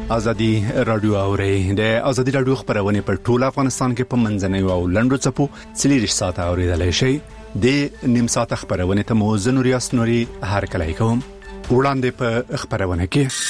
ازادي رادیو اوري د ازادي رادیو خبرونه پر ټول افغانستان کې په منځنوي او لنډو چپو 40 ساعت اوریدلای شي د نیم ساعت خبرونه ته موزن ریاست نوري هر کله کوم وړاندې په خبرونه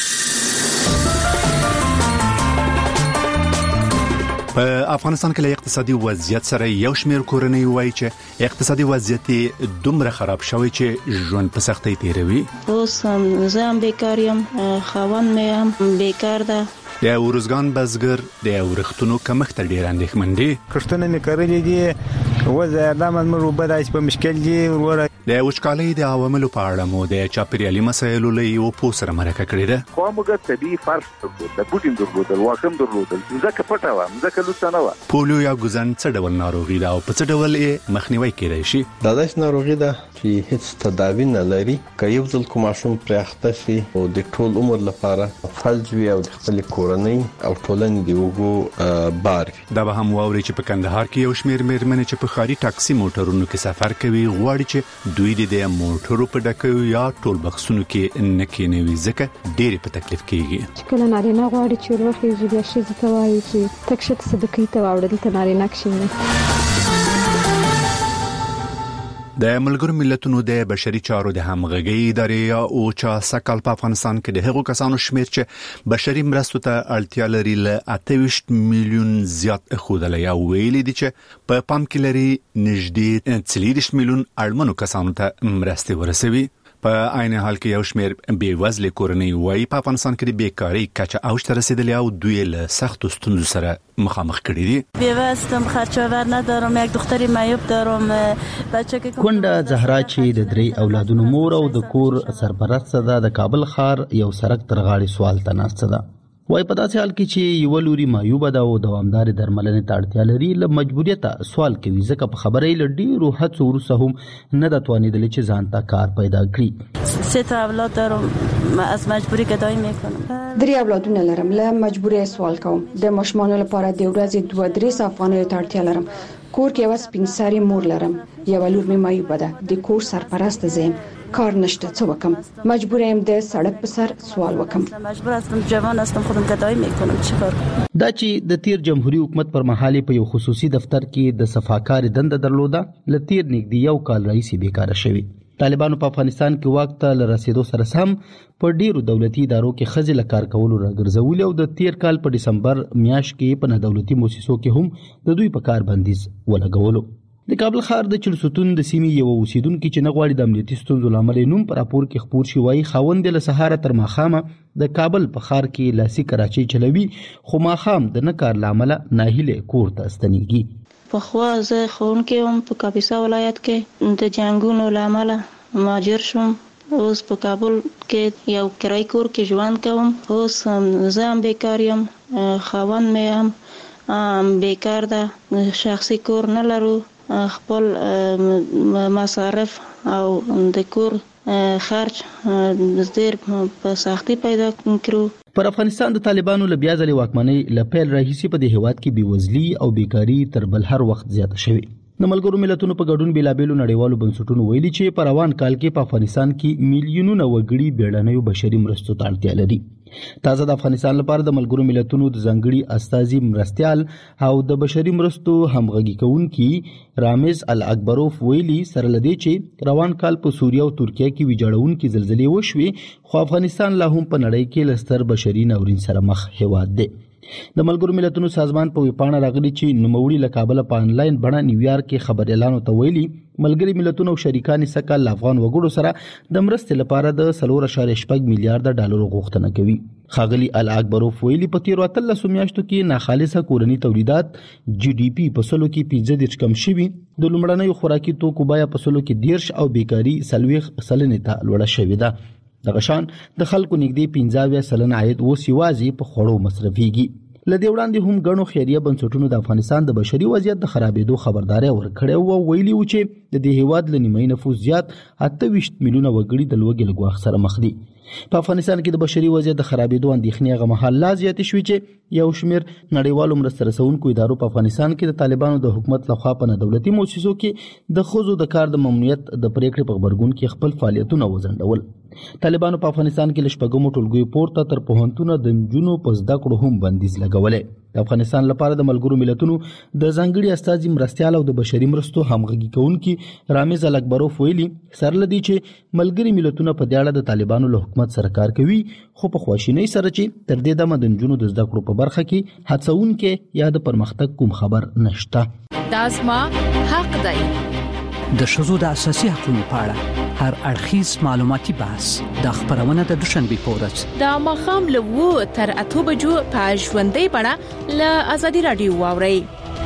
کې په افغانستان کې له اقتصادي وضعیت سره یو شمېر کورنۍ وایي چې اقتصادي وضعیت دومره خراب شوی چې ژوند په سختۍ تیروي. اوس زه هم بیکار یم، خاوند مې هم بیکار ده. د ورزګان بزګر د ورختونو کمښت ډیر اندېښمن دي. کښتونه مې کرلې دي وځه د مزمرو بدایش په مشکل دي وره د وچکالۍ د عواملو په اړه مو د چاپیریالي مسایلو له یو پوسره مرکه کړې ده. خو موږ طبي فرض درلود، د بوټین درلود، واکم درلود، ځکه پټه و، ځکه لوڅه نه و. پولیو یا ګوزن څه ډول ناروغي ده او په څه ډول یې مخنیوي کېدای شي؟ دا داسې ناروغي ده چې هیڅ تداوی نه لري. که یو ځل کوم ماشوم پرې اخته شي او د ټول عمر لپاره فلج وي او د خپل کورنۍ او ټولنې دی وګو بار. دا به هم واوري چې په کندهار کې یو شمېر مېرمنې چې په ښاري ټاکسي موټرونو کې سفر کوي غواړي چې دوی د موټرو په ډکو یا ټول بکسونو کې نه کېنوي ځکه ډېر په تکلیف کېږي. کله نارینه غواړي چې ورخه یې بیا شي ته وایي چې تکشت صدقې ته واوړل ته نارینه کښینه. د ملګرو ملتونو د بشري چارو د همغږي ادارې او چا سکل په افغانستان کې د هغو کسانو شمېر چې بشري مرستو ته اړتیا لري له 28 میلیون زیات خودله یا ویلي دي چې په پام کې لري نږدې 30 میلیون اړمنو کسانو ته مرستې ورسوي. په عین حال کې یو شمېر بېوزله کورنۍ وایي په افغانستان کې د بیکاری کچه اوج ته رسیدلې او دوی له سختو ستونزو سره مخامخ کړي دي. بیوستم، خرچاور ندارم، یک دختری معیوب دارم، بچه که کونډه زهرا چې د 3 اولادونو مور او د کور سرپرست ده د کابل ښار یو سړک تر غاړې سوال ته ناسته ده. وای په داسې حال کې چې یو لوري معیوب ده او دوامدار درملنې ته اړتیا لري له مجبوریت سوال کوي ځکه په خبرې لډیرو هڅو وروسته هم نه د توانیدل چې ځان ته کار پیدا کړي. 3 اولاد دارم، از مجبوری گدایی میکنم. 3 اولادونه لرم، له مجبوری سوال کوم. د ماشومانو لپاره د ورځې 2-3 افغانۍ ته اړتیا لرم. کور کې یو سپین ساري مور لرم، یو لور مې معیوب ده، د کور سرپرست زم، کار نشته، څه وکم؟ مجبور یم د سړک په سر سوال وکم. مجبور هستم، جوان هستم، خودم گدایی میکنم، چیکار؟ دا چې د تیر جمهوریت حکومت پر مهال په یو خصوصي دفتر کې د صفاکار دنده درلوده لتیر نږدې یو کال راځي بیکاره شوی. طالبانو په افغانستان کې وخت له رسیدو سره سم په ډیرو دولتي ادارو کې خځې له کار کولو راګرځول او د تیر کال په دسمبر میاشت کې په نه دولتي مؤسسو کې هم د دوی په کار بندیز ولګولو. د کابل ښار د چلسوتون د سیمې یو اوسیدونکو چې نه غواړي د امنیتي ستونزو لامل نوم پر راپور کې خبر شي وایي خاوند له سهار تر ماښامه د کابل په ښار کې لاسي کراچۍ چلوي خو ماښام د نه کار لامل ناهیله کور ته ستنېږي. په خوا زه ښوونکی وم په کاپیسا ولایت کې، د جنګونو لامل مهاجر شوم. اوس په کابل کې یو کرایي کور کې ژوند کوم. اوس زه هم بیکار یم، خاوند مې هم بیکار ده، شخصي کور نه لرو، خپل مصارف او د کور خرج ډېر په سختي پیدا کړو. پر افغانستان د طالبانو له بیا ځلې واکمنۍ له پیل راهیسې په دې هېواد کې بېوزلي او بیکاري تر بل هر وخت زیاته شوې. د ملګرو ملتونو په ګډون بېلابېلو نړیوالو بنسټونو ویلي چې په روان کال کې په افغانستان کې میلیونونه وګړي بیړنیو بشري مرستو ته اړتیا لري. تازه د افغانستان لپاره د ملګرو ملتونو د ځانګړي استازي مرستيال او د بشري مرستو همغږي کوونکي رامز الاکبروف ویلي سره لدی چې روان کال په سوریه او ترکیه کې ویجاړونکي زلزلې وشوي خو افغانستان لا هم په نړۍ کې لستر بشري ناورین سره مخ هېواد دی. د ملګرو ملتونو سازمان په ویپاڼه راغلي چې نوموړي له کابل په انلاین بڼه نیویارک کې خبر اعلان ته ویلي ملګري ملتونو او شریکان سکه افغان وګړو سره د مرستې لپاره د 4.8 میلیارډ ډالر غوښتنه کوي. خاغلی الاکبروف ویلي په تیر 13 میاشتو کې ناخالصه کورنی تولیدات GDP په سلو کې 15 کم شوي، د لومړنیو خوراکي توکو بیه په سلو کې 10 او بیکاری 40% ته لوړه شوې ده. دغه شان د خلکو نږدې 15% عاید اوس یوازې په خوړو مصرفيږي. لدې وړاندې هم غنو خیریه بنسټونو د افغانستان د بشري وضعیت د خرابېدو خبرداري ورکړې او ویلي و چې د دې هیواد له نیمه نفوس زیات 28 میلیونه وګړي د لوږې له ګواښ سره مخ دي. په افغانستان کې د بشري وضعیت د خرابېدو اندېښنې هغه مهال لا زیاتې شوې چې یو شمېر نړیوالو مرسته رسونکو ادارو په افغانستان کې د طالبانو د حکومت لخوا په نه دولتي مؤسسو کې د ښځو د کار د ممنوعیت د پریکړې په غبرګون کې خپل فعالیتونه وځنډول. طالبانو په افغانستان کې لشپګمو ټولګي پورته تر پوهنتونه د نجونو په زده کړو هم بندیز لګولې. د افغانستان لپاره د ملګرو ملتونو د ځانګړي استازي مرستيال او د بشري مرستو همغږي کوونکي رامز الکبروف ویلي سره لدی چې ملګري ملتونه په دې اړه د طالبانو له حکومت سره کار کوي، خو په خواشینۍ سره چې تر دې دمه د نجونو د زده کړو په برخه کې هڅونکې یا د پرمختګ کوم خبر نشته. دا زما حق دی. د ښځو د اساسي حقوقو په اړه هر اړخیز معلوماتي بحث د خبرونه د دوشنبه په ورځ د ماښام له 2 تر 8 بجو په ژوندۍ بڼه له ازادي رادیو واورئ.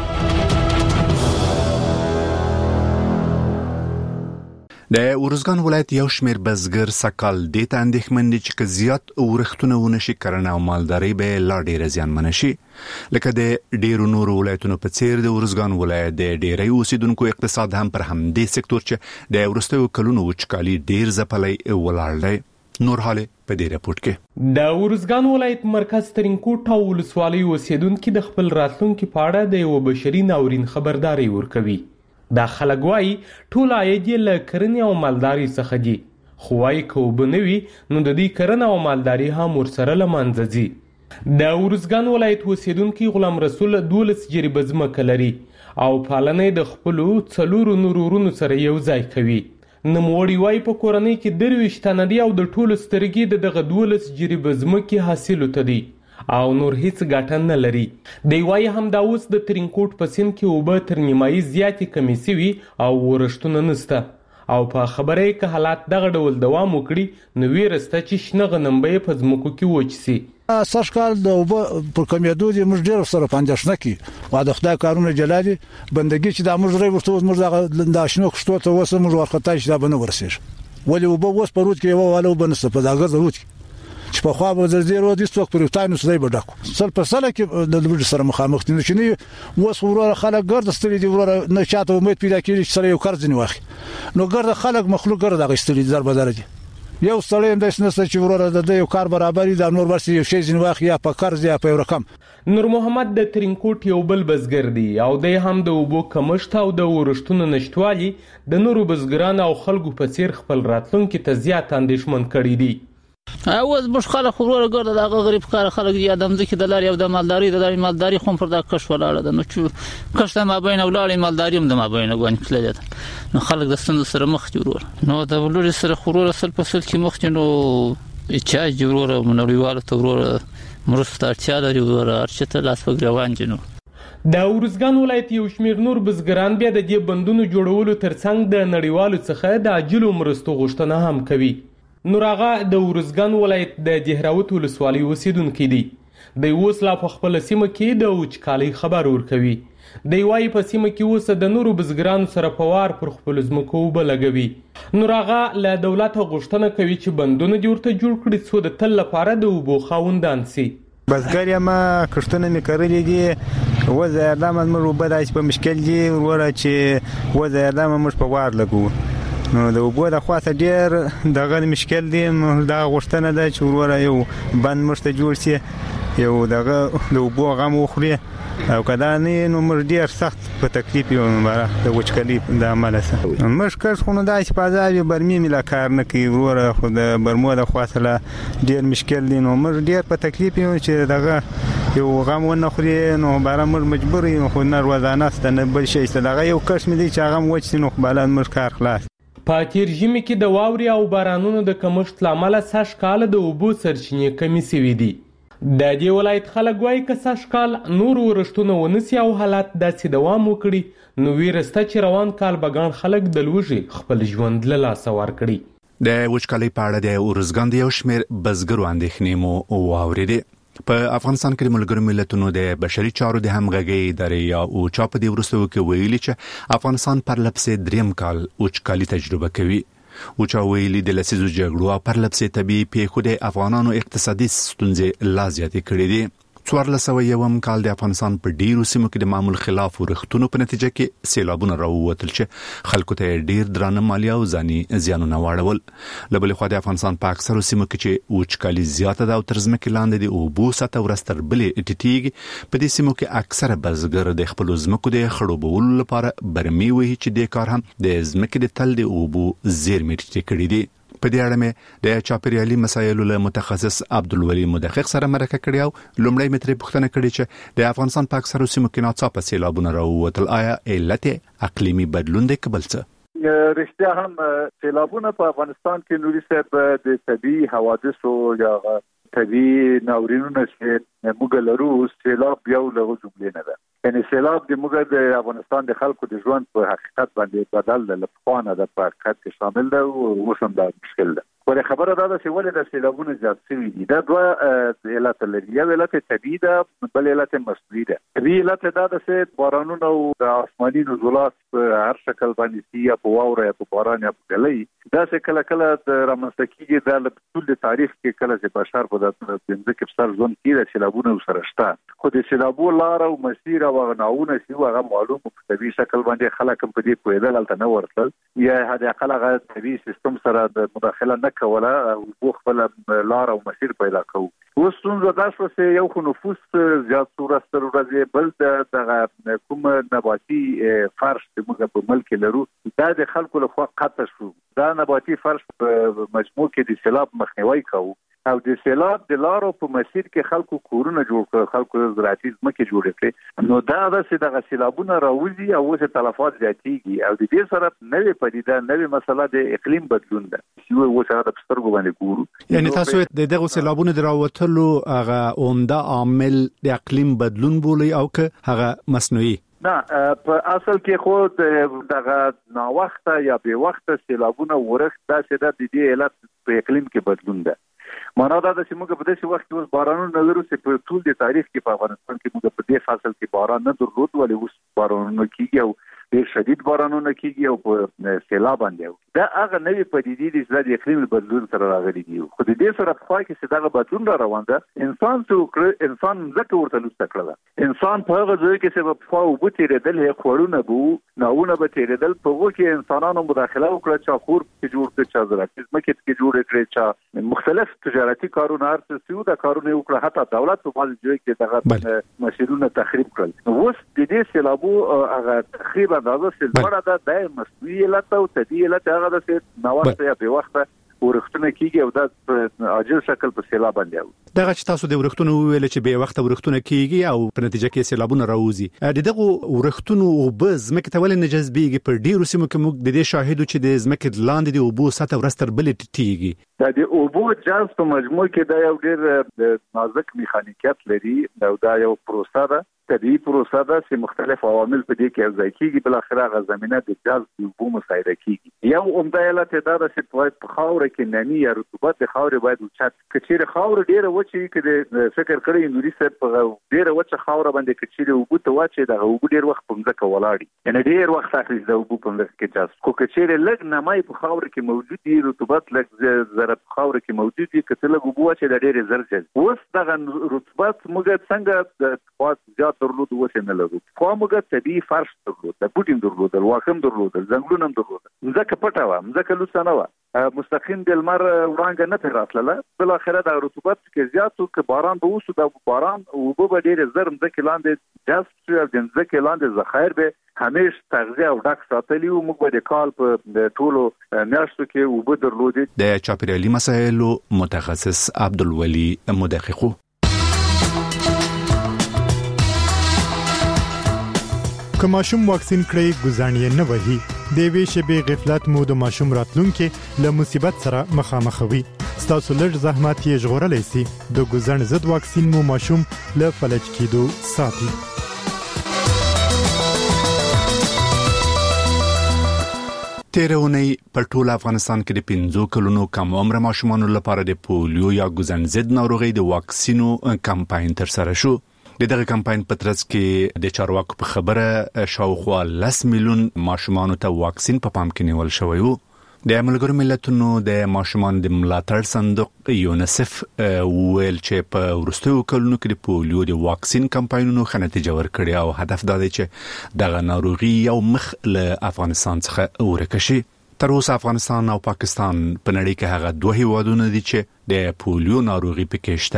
د ورزګان ولایت یو شمیر بزګر سکال د اندېښمن دي چې زیات ورښتونه ونشي کرنه او مالداري به لا ډیر زیانمن شي. لکه د ډیرو نورو ولایتونو په څیر د ورزګان ولایت د ډیری اوسیدونکو اقتصاد هم پر همدې سکتور چې د ورستیو کلونو وچکالي ډیر ځپلې ولاړ دی. نور حاله په دې راپورټ کې د ورزګان ولایت مرکز ترینکوټ او ولسوالۍ اوسیدونکو د خپل راتلونکو په اړه د یو بشري ناورین خبرداري ورکوي. دا خلک وایي ټول عاید له کرنې او مالداري څخه دي، خو وایي که اوبه نه وي نو د دې کرنه او مالداري هم ورسره له منځه ځي. د ورزګان ولایت اوسیدونکي غلام رسول 12 جریبه ځمکه لري او پالنه د خپلو 4 نورو ورونو سره یو ځای کوي. نوموړي وایي په کورنۍ کې 23 تنه دي او د ټولو سترګې دغه 12 جریبه ځمکې حاصل ته دي او نور هیڅ ګټه نه لري. دی وایي هم دا اوس د ترینکوټ په سیند کې اوبه تر نیمایي زیاتې کمې سوي او ورښتونه نسته او په خبره یې که حالات دغه ډول دوام وکړي نو ویره سته چې شنه غنم به یې په ځمکو کې وچ سي. سږ کال د اوبه پر کمیدو دي موږ ډېر سره پاندېښنه کې او د خدای کارونه جلا دي بندګي چې دا موږ ورته موږ د شنو کښتو ته وسه موږ ورخطای چې دا به نه ورسېږي ولې اوبه اوس په رود کې یو والا اوبه نسته په داګه ضرورت چې په خوا به زیرو د څوک پر تاینو سره به ډکو سل په سل کې د لوړ سره مخامخ دي چې نه اوس وروره خلک ګرد ستړي دي وروره نه چاته امید پیدا کړي چې سره یو قرض نه واخلي نو ګرد خلک مخلوق ګرد غستړي در بدل دي یو سړی هم د سنسته چې وروره د یو کار برابرۍ د نور ورسې یو شی ځین واخلي یا په قرض یا په یو رقم. نور محمد د ترینکوټ یو بل بزګر دی او د هم د اوبو کمښت او د ورښتونو نشټوالي د نورو بزګرانو او خلکو په څیر خپل راتلونکي ته زیات اندېښمن کړي دي. اوس مش خلک وروره ګرځي دا غریب کار خلک دي ادم ځکه د لاري او د مالداري خو پر دا کښ ولاړه ده نو چې کښ ما بین ولاړې مالداري هم د ما بین غوښنه کړل نو خلک د ستونزو سره مخ دي وروره نو د ولوري سره وروره سل په سل کې مخ نو چې وروره منوریواله ته وروره مرسته اړتیا لري وروره ارچته لاس وګروان دي. نو د ورزګان ولایت یو شمیر نور بزګران بیا د دې بندونو جوړولو ترڅنګ د نړیوالو څخه د عاجلو مرستو غوښتنه هم کوي. نور هغه د ورزګان ولایت د دهراوت ولسوالۍ اوسیدونکو دی. د اوس لا په خپل سیمه کې د وچکالۍ خبر ورکوي. د وایي په سیمه کې اوس د نورو بزګرانو سره په وار پر خپل ځمکو وبلګوي. نور هغه له دولت غوښتنه کوي چې بندونه دې ورته جوړ کړي څو د تل لپاره د اوبو خاوندان سي. بزګر یم کښتونه مې کرلي دي وضع اعلام موږ وبه داسې په مشکل دي وروره چې وضع اعلام موږ په وار لګو نو د اوبو د خواته ډیر دغه مشکل دی. دا غوښتنه ده چې وروره یو بند موږ ته جوړ شي یو دغه د اوبو غم وخوري او کدا نه نو موږ ډیر سخت په تکلیف یو د وچکالۍ د عمله سره موږ کښ خو نو داسې په ځای برمي ملا کار نه کوي وروره خو د برمو د خواته ډیر مشکل دی نو موږ ډیر په تکلیف یو چې دغه یو غم ونه خوري نو بارا موږ مجبور یو خو نه روزانه ست نه بل شي ست دغه یو کښ مې دي چې هغه وچ نو بلان موږ کار خلاص. په تیر ژمي کې د واورې او بارانونو د کمښت لامل سږ کال د اوبو سرچینې کمې سوي دي. د دې ولایت خلک وایي که سږ کال نور ورښتونه ونسي او حالات داسې دوام وکړي نو ویره سته چې روان کال به ګڼ خلک د لوږې خپل ژوند له لاسه ورکړي. د وچکالۍ په اړه د ورزګان د یو شمیر بزګرو اندېښنې مو واورېدې. په افغانستان کې د ملګرو ملتونو د بشري چارو د همغږۍ ادارې یا اوچا په دې وروستیو کې ویلي چې افغانستان پرلپسې دریم کال وچکالي تجربه کوي. اوچا ویلي د لسیزو جګړو او پرلپسې طبیعي پیښو د افغانانو اقتصادي ستونزې لا زیاتې کړې دي. 1401 کال د افغانستان په ډیرو سیمو کې د معمول خلاف ورښتونو په نتیجه کې سیلابونه راووتل چې خلکو ته ډیر درانه مالیه او ځاني زیانونه واړول. له بلې خوا د افغانستان په اکثرو سیمو کې چې وچکالي زیاته ده او تر ځمکې لاندې د اوبو سطحه ورځ تر بلې ټیټیږي په دې سیمو کې اکثره بزګر د خپلو ځمکو د خړوبولو لپاره برمې وهي چې دې کار هم د ځمکې د تل د اوبو زیرمې ټیټې کړې دي. په دې اړه مې د چاپیریالي مسایلو له متخصص عبدالولي مدقق سره مرکه کړې او لومړی مترې پوښتنه کړې چې د افغانستان په اکثرو سیمو کې ناڅاپه سیلابونه راووتل، آیا علت اقلیمي بدلون دی که بل څه؟ رښتیا هم سیلابونه په افغانستان کې نوري صاحب د طبيعي حوادثو یا طبيعي ناورینونو چې موږ لرو، سیلاب یو له جملې نه ده. یعنی سیلاب د موږ د افغانستان د خلکو د ژوند په حقیقت باندې بدل د لپاره د حقیقت کې شامل ده او اوسم دا مشکل ده. ولې خبره دا ده چې ولې د سیلابونو زیات شوي دي؟ دا دوه علت لري. یو علت طبیعي ده، بل علت مصنوعي ده. طبیعي علت دا ده چې بارانونه او د آسماني نزولات په هر شکل باندې سي یا په واوره یا په باران یا په ګلۍ دا چې کله د رامنځته کېږي د ټول تاریخ کې کله چې بشر په دې کې سر ژوند کې د سیلابونو سره شته، خو د سیلابو لار او مسیر او غناونه چې هغه معلوم په طبیعي شکل باندې خلک په دې پوهېدل هلته نه ورتل یا هدا خلک طبیعي سیستم سره د مداخله نه کوله او خپل لار او مسیر پیدا کوو. اوس څنګه دا شو چې یو خو نفوس زیات ورستر ورځي، بل د کوم نباتي فرش چې موږ په ملک لرو دا د خلکو لخوا قطع شو. دا نباتي فرش په مجموع کې د سیلاب مخنیوي کوي او د سیلاب د لارو په مسیر کې خلکو کورونه جوړ کړ، خلکو زراعتي ځمکې جوړې کړې، نو دا چې د سیلابونو راوځي او اوس تلفات زیاتېږي او د دې سره نوې پدیده نوې مسله د اقلیم بدلون ده چې اوس هغه د سترګو باندې ګورو. یعنی تاسو د دغه سیلابونو دراوتلو هغه عمده عامل د اقلیم بدلون بولي او که هغه مصنوعي؟ نه، په اصل کې خو دغه نا وخته یا به وخته سیلابونه ورښت دا چې د دې علت په اقلیم کې بدلون ده. معنا دا چې موږ په دې وخت کې اوس بارانونه لرو چې په ټول د تاریخ کې په افغانستان کې موږ په دې فصل کې باران نه درلود، ولې اوس بارانونه کیږي او ډېر شدید بارانونه کیږي او په سیلاب باندې دا هغه نوې پدیدې دي چې د اقلیم بدلون سره راغلي دي. خو د دې سره په کې چې دا بدلون را روان ده، انسان انسان ځکه ورته لسته کړل. انسان په هغه ځای کې چې په وبو تیرېدل هي خورونه بو ناونه به تیرېدل، په وو کې انسانانو مداخله وکړه چې خور کې جوړ کړي، چې زراعتي ځمکې کې جوړ کړي، چې مختلف تجارتي کارونه ارڅ دا کارونه وکړه، حتی دولت په باندې ځای کې دغه مسیرونه تخریب کړل. اوس د دې سیلابو هغه تخریب اندازه سلبره ده د مصنوعي علت او طبیعي علت هغه ده چې ناوخته یا به وخته ورښتونه کیږي او دا په عاجل شکل په سیلاب باندې دغه چې تاسو د ورښتونو ویل چې به وخت ورښتونه کیږي او په نتیجه کې سیلابونه راوځي. دغه ورښتونو او بز مکه تول نه جذبيږي په ډیرو سیمو کې موږ د دې شاهدو چې د زمکه لاندې د اوبو سطح ورستر بل ټیږي. د اوبو جذب په مجموع کې دا یو ډیر نازک میخانیکیت لري او دا یو پروسه ده، طبيعي پروسه ده چې مختلف عوامل په دې کې یوځای کیږي، بل اخر هغه زمينه د جذب د اوبو مساعده کیږي. یو عمده علت دا ده چې په خاور کې نمی یا رطوبت د خاور باید اوچت کچېره خاور ډیره وچی کې فکر کړی نوري سره په ډیره وچه خاور باندې کچېره اوبو ته واچي د اوبو ډیر وخت په ځکه ولاړی، یعنی ډیر وخت اخلي د اوبو په ځکه کې جذب کو کچېره لګ نمای په خاور کې موجود دي، رطوبت لګ زره په خاور کې موجود دي، کته لګ اوبو واچي د ډیر زر جذب. اوس دغه رطوبت موږ څنګه د خاص زیات درلود وسه نه لرو، خو موږ طبيعي فرش درلود، د بوټین درلود، واخم درلود، زنګلونم درلود، ځکه پټه و ځکه لوسه نه و، مستقیم د لمر وړانګه نه تراتله، بل اخره د رطوبت کې زیاتو کې باران به وسو، د باران او به ډیر زر ځکه لاندې جذب شو د ځکه لاندې ذخایر به همیش تغذیه او ډک ساتلی او موږ به د کال په ټولو میاشتو کې وبو درلودي. د چاپیریالي مسایلو متخصص عبدالولي مدقق. که ماشوم واکسین کړي ګزانې نه وهي د وی شبي غفلت مو د ماشوم راتلونکي له مصیبت سره مخامخوي. ستاسو لږ زحمت یې ژغورلی سي. د ګزان ضد واکسین مو ماشوم له فلج کېدو ساتي. تیرونی په ټول افغانستان کې د 15 کلونو کم عمر ماشومانو لپاره د پولیو یا ګزان ضد ناروغي د واکسینو کمپاین تر سره شو. دغه کمپاین په ترڅ کې د چارواکو په خبره شاوخوا 10 میلیون ماشومان ته واکسین په پام کې نیول شوی وو. د ملګرو ملتونو د ماشومان د ملاتړ صندوق یونیسف ویل چې په وروستیو کلونو کې د پولیو د واکسین کمپاینونو ښه نتیجه ورکړې او هدف دا دی چې دغه ناروغي یو مخ له افغانستان څخه ورکه شي. تر اوسه افغانستان او پاکستان په نړۍ کې هغه دوه هیوادونه دي چې د پولیو ناروغي پکې شته.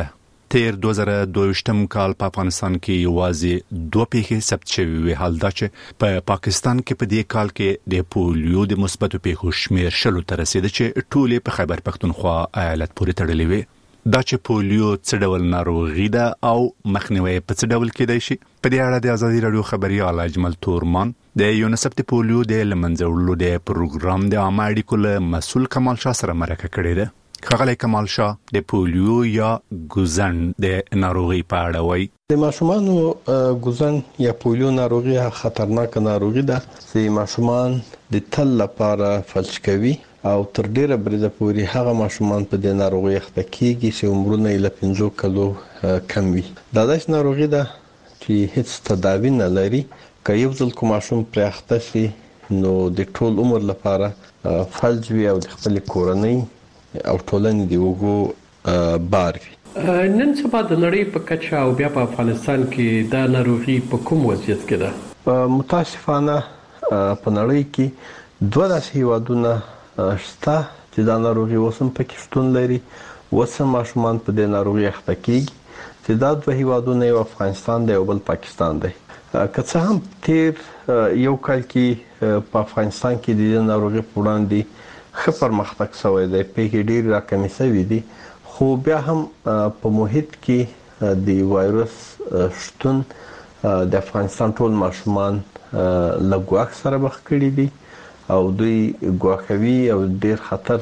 تیر 2022 کال په افغانستان کې یوازې 2 پیښې ثبت شوې وي، حال دا چې په پاکستان کې په دې کال کې د پولیو د مثبتو پیښو شمیر 10 ته رسیدي چې ټولې په خیبر پختونخوا ایالت پورې تړلې وي. دا چې پولیو څه ډول ناروغي ده او مخنیوي په څه ډول کېدای شي، په دې اړه د ازادي رادیو خبريال اجمل تورمان د یونیسف د پولیو د لمنځه وړلو د پروګرام د عامه اړیکو له مسؤل کمال شاه سره مرکه کړې ده. ښاغلی کمال شاه د پولیو یا ګوزن د ناروغي په اړه وایي. د ماشومانو ګوزن یا پولیو ناروغي خطرناک ناروغي ده چې ماشومان د تل لپاره فلج کوي او تر ډیره بریده پورې هغه ماشومان په دې ناروغي اخته کیږي چې عمرونه یې له 15 کلو کم وي. دا داسې ناروغي ده چې هیڅ تداوی نه لري. که یو ځل کوم ماشوم پرې اخته شي نو د ټول عمر لپاره فلج وي او د خپل کورنۍ او ټولنې د وګړو بار وي. نن سبا د نړۍ په کچه او بیا په افغانستان کې دا ناروغي په کوم وضعیت کې ده؟ متاسفانه په نړۍ کې 2 داسې هیوادونه شته چې دا ناروغي اوس هم پکې شتون لري. اوس هم ماشومان په دې ناروغي اخته کیږي چې دا 2 هیوادونه یو افغانستان دی او بل پاکستان دی. که څه هم تیر یو کال کې په افغانستان کې د ناروغي په وړاندې ښه پرمختګ شوی دی، پیښې ډېرې راکمې شوې دي، خو بیا هم په محیط کې د وایرس شتون د افغانستان ټول ماشومان له ګواښ سره مخ کړي دي او دوی ګواښوي او ډېر خطر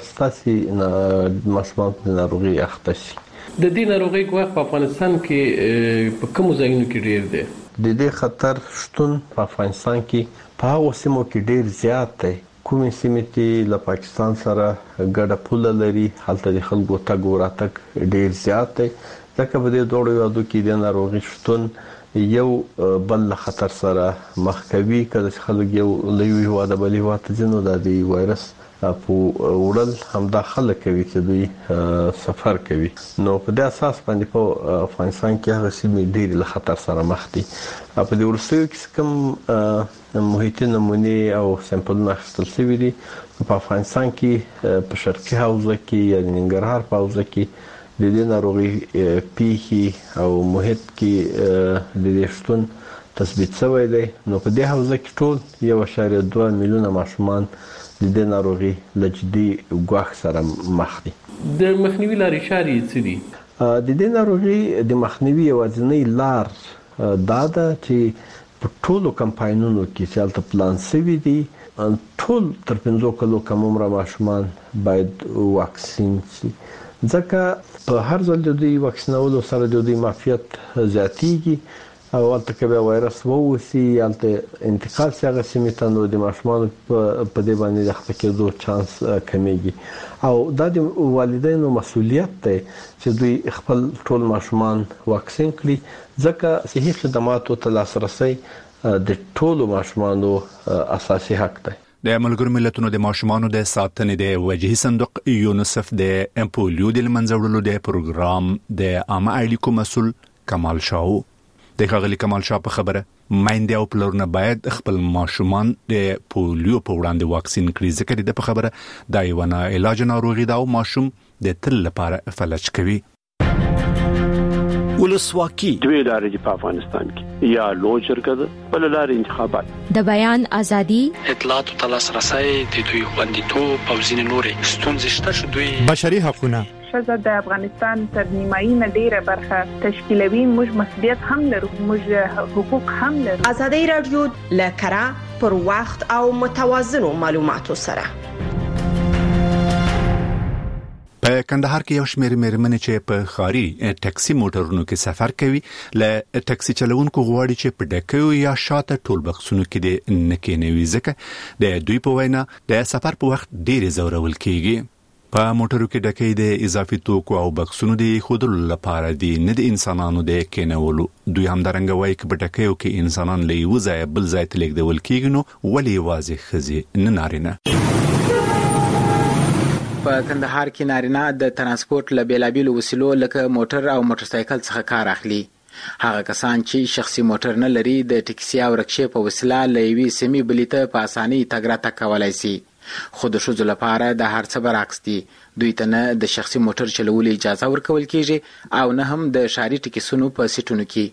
ستاسي ماشومان په ناروغي اخته شي. د دې ناروغي ګواښ په افغانستان کې په کومو ځایونو کې ډېر دی؟ د دې خطر شتون په افغانستان کې په هغو سیمو کې ډېر زیات دی. کومې سیمې چې له پاکستان سره ګډه پوله لري هلته د خلکو تګ او راتګ ډېر زیات دی، ځکه په دې دوړو هیوادو کې د ناروغي شتون یو بل له خطر سره مخ کوي. کله چې خلک یو له یو هیواده بل هیواد ته ځي نو د وایرس په وړل همدا خلک کوي چې دوی سفر کوي. نو په دې اساس باندې په افغانستان کې هغه سیمې ډېرې له خطر سره مخ دي. په دې وروستیو کې کوم محیطي نمونې او سمپلونه اخیستل شوي دي په افغانستان کې په شرقي حوزه کې یا د ننګرهار په حوزه کې د دې ناروغي پیښې او محیط کې د دې شتون تثبیت شوی دی. نو په دې حوزه کې ټول 1.2 میلیونه ماشومان د دې ناروغي له جدي ګواښ سره مخ دي. د مخنیوي لارې چارې څه دي؟ د دې ناروغي د مخنیوي یوازینۍ لار دا ده چې په ټولو کمپاینونو کې چې هلته پلان شوي دي ټول تر 15 کلو کم عمره ماشومان باید واکسین شي، ځکه په هر ځل د دوی واکسینولو سره د دوی معافیت زیاتیږي او هلته که بیا وایرس ووسي هلته انتقال شي هغه سیمې ته نو د ماشومانو په دې باندې د اخته کېدو چانس کمیږي. او دا د والدینو مسؤلیت دی چې دوی خپل ټول ماشومان واکسین کړي، ځکه صحي خدماتو ته لاسرسی د ټولو ماشومانو اساسي حق دی. د ملګرو ملتونو د ماشومانو د ساتنې د وجهي صندوق یونیسف د پولیو د لمنځه وړلو د پروګرام د عامه اړیکو مسؤل کمال شاه د ښاغلي کمال شاه په خبره میندې او پلرونه باید خپل ماشومان د پولیو په وړاندې واکسین کړي، ځکه د په خبره دا یو نه علاج ناروغي ده او ماشوم د تل لپاره فلج کوي. ولسواکي دوی لارې په افغانستان کې یا لوی شرکت بل لارې انتخابات د بیان ازادي اطلاعات او تلاسرسي د دوی خوندیتوب او ځینې نورې ستونزې شته چې دوی بشري حقوقونه ښځه د افغانستان تر نیمایي نه ډیره برخه تشکیلوي. موږ مسؤلیت هم لرو، موږ حقوق هم لرو. ازادي رادیو لکرا پر وخت او متوازنو معلوماتو سره په کندهار کې یو شمېر مېرمنې چې په خاري ټاکسي موټرونو کې سفر کوي له ټاکسي چلوونکو غواړي چې په ډکیو یا شاته ټول بکسونو کې د نکېنوي، ځکه د دوی په وینا د سفر په وخت ډېر زورول کیږي. په موټرو کې ډکې د اضافي توکو او بکسونو د خودلو لپاره دي، نه د انسانانو د کېنولو. دوی هم درنګ وایي چې په ډکیو کې انسانان له یو ځای بل ځای ته لیږدول کیږي، نو ولې واضح ښځې نه نارینه؟ په کندهار کې نارینه د ترانسپورت له بیلابیلو وسیلو لکه موټر او موټر سایکل څخه کار اخلي. هغه کسان چې شخصي موټر نه لري د ټکسي او رکشې په وسیله له یوې سیمې بلې ته په اسانۍ تګ راتګ کولای شي. خو د شوزو لپاره د هر څه برعکس دي. دوی ته نه د شخصي موټر چلولو اجازه ورکول کیږي او نه هم د شاري ټکسونو په سیټونو کې.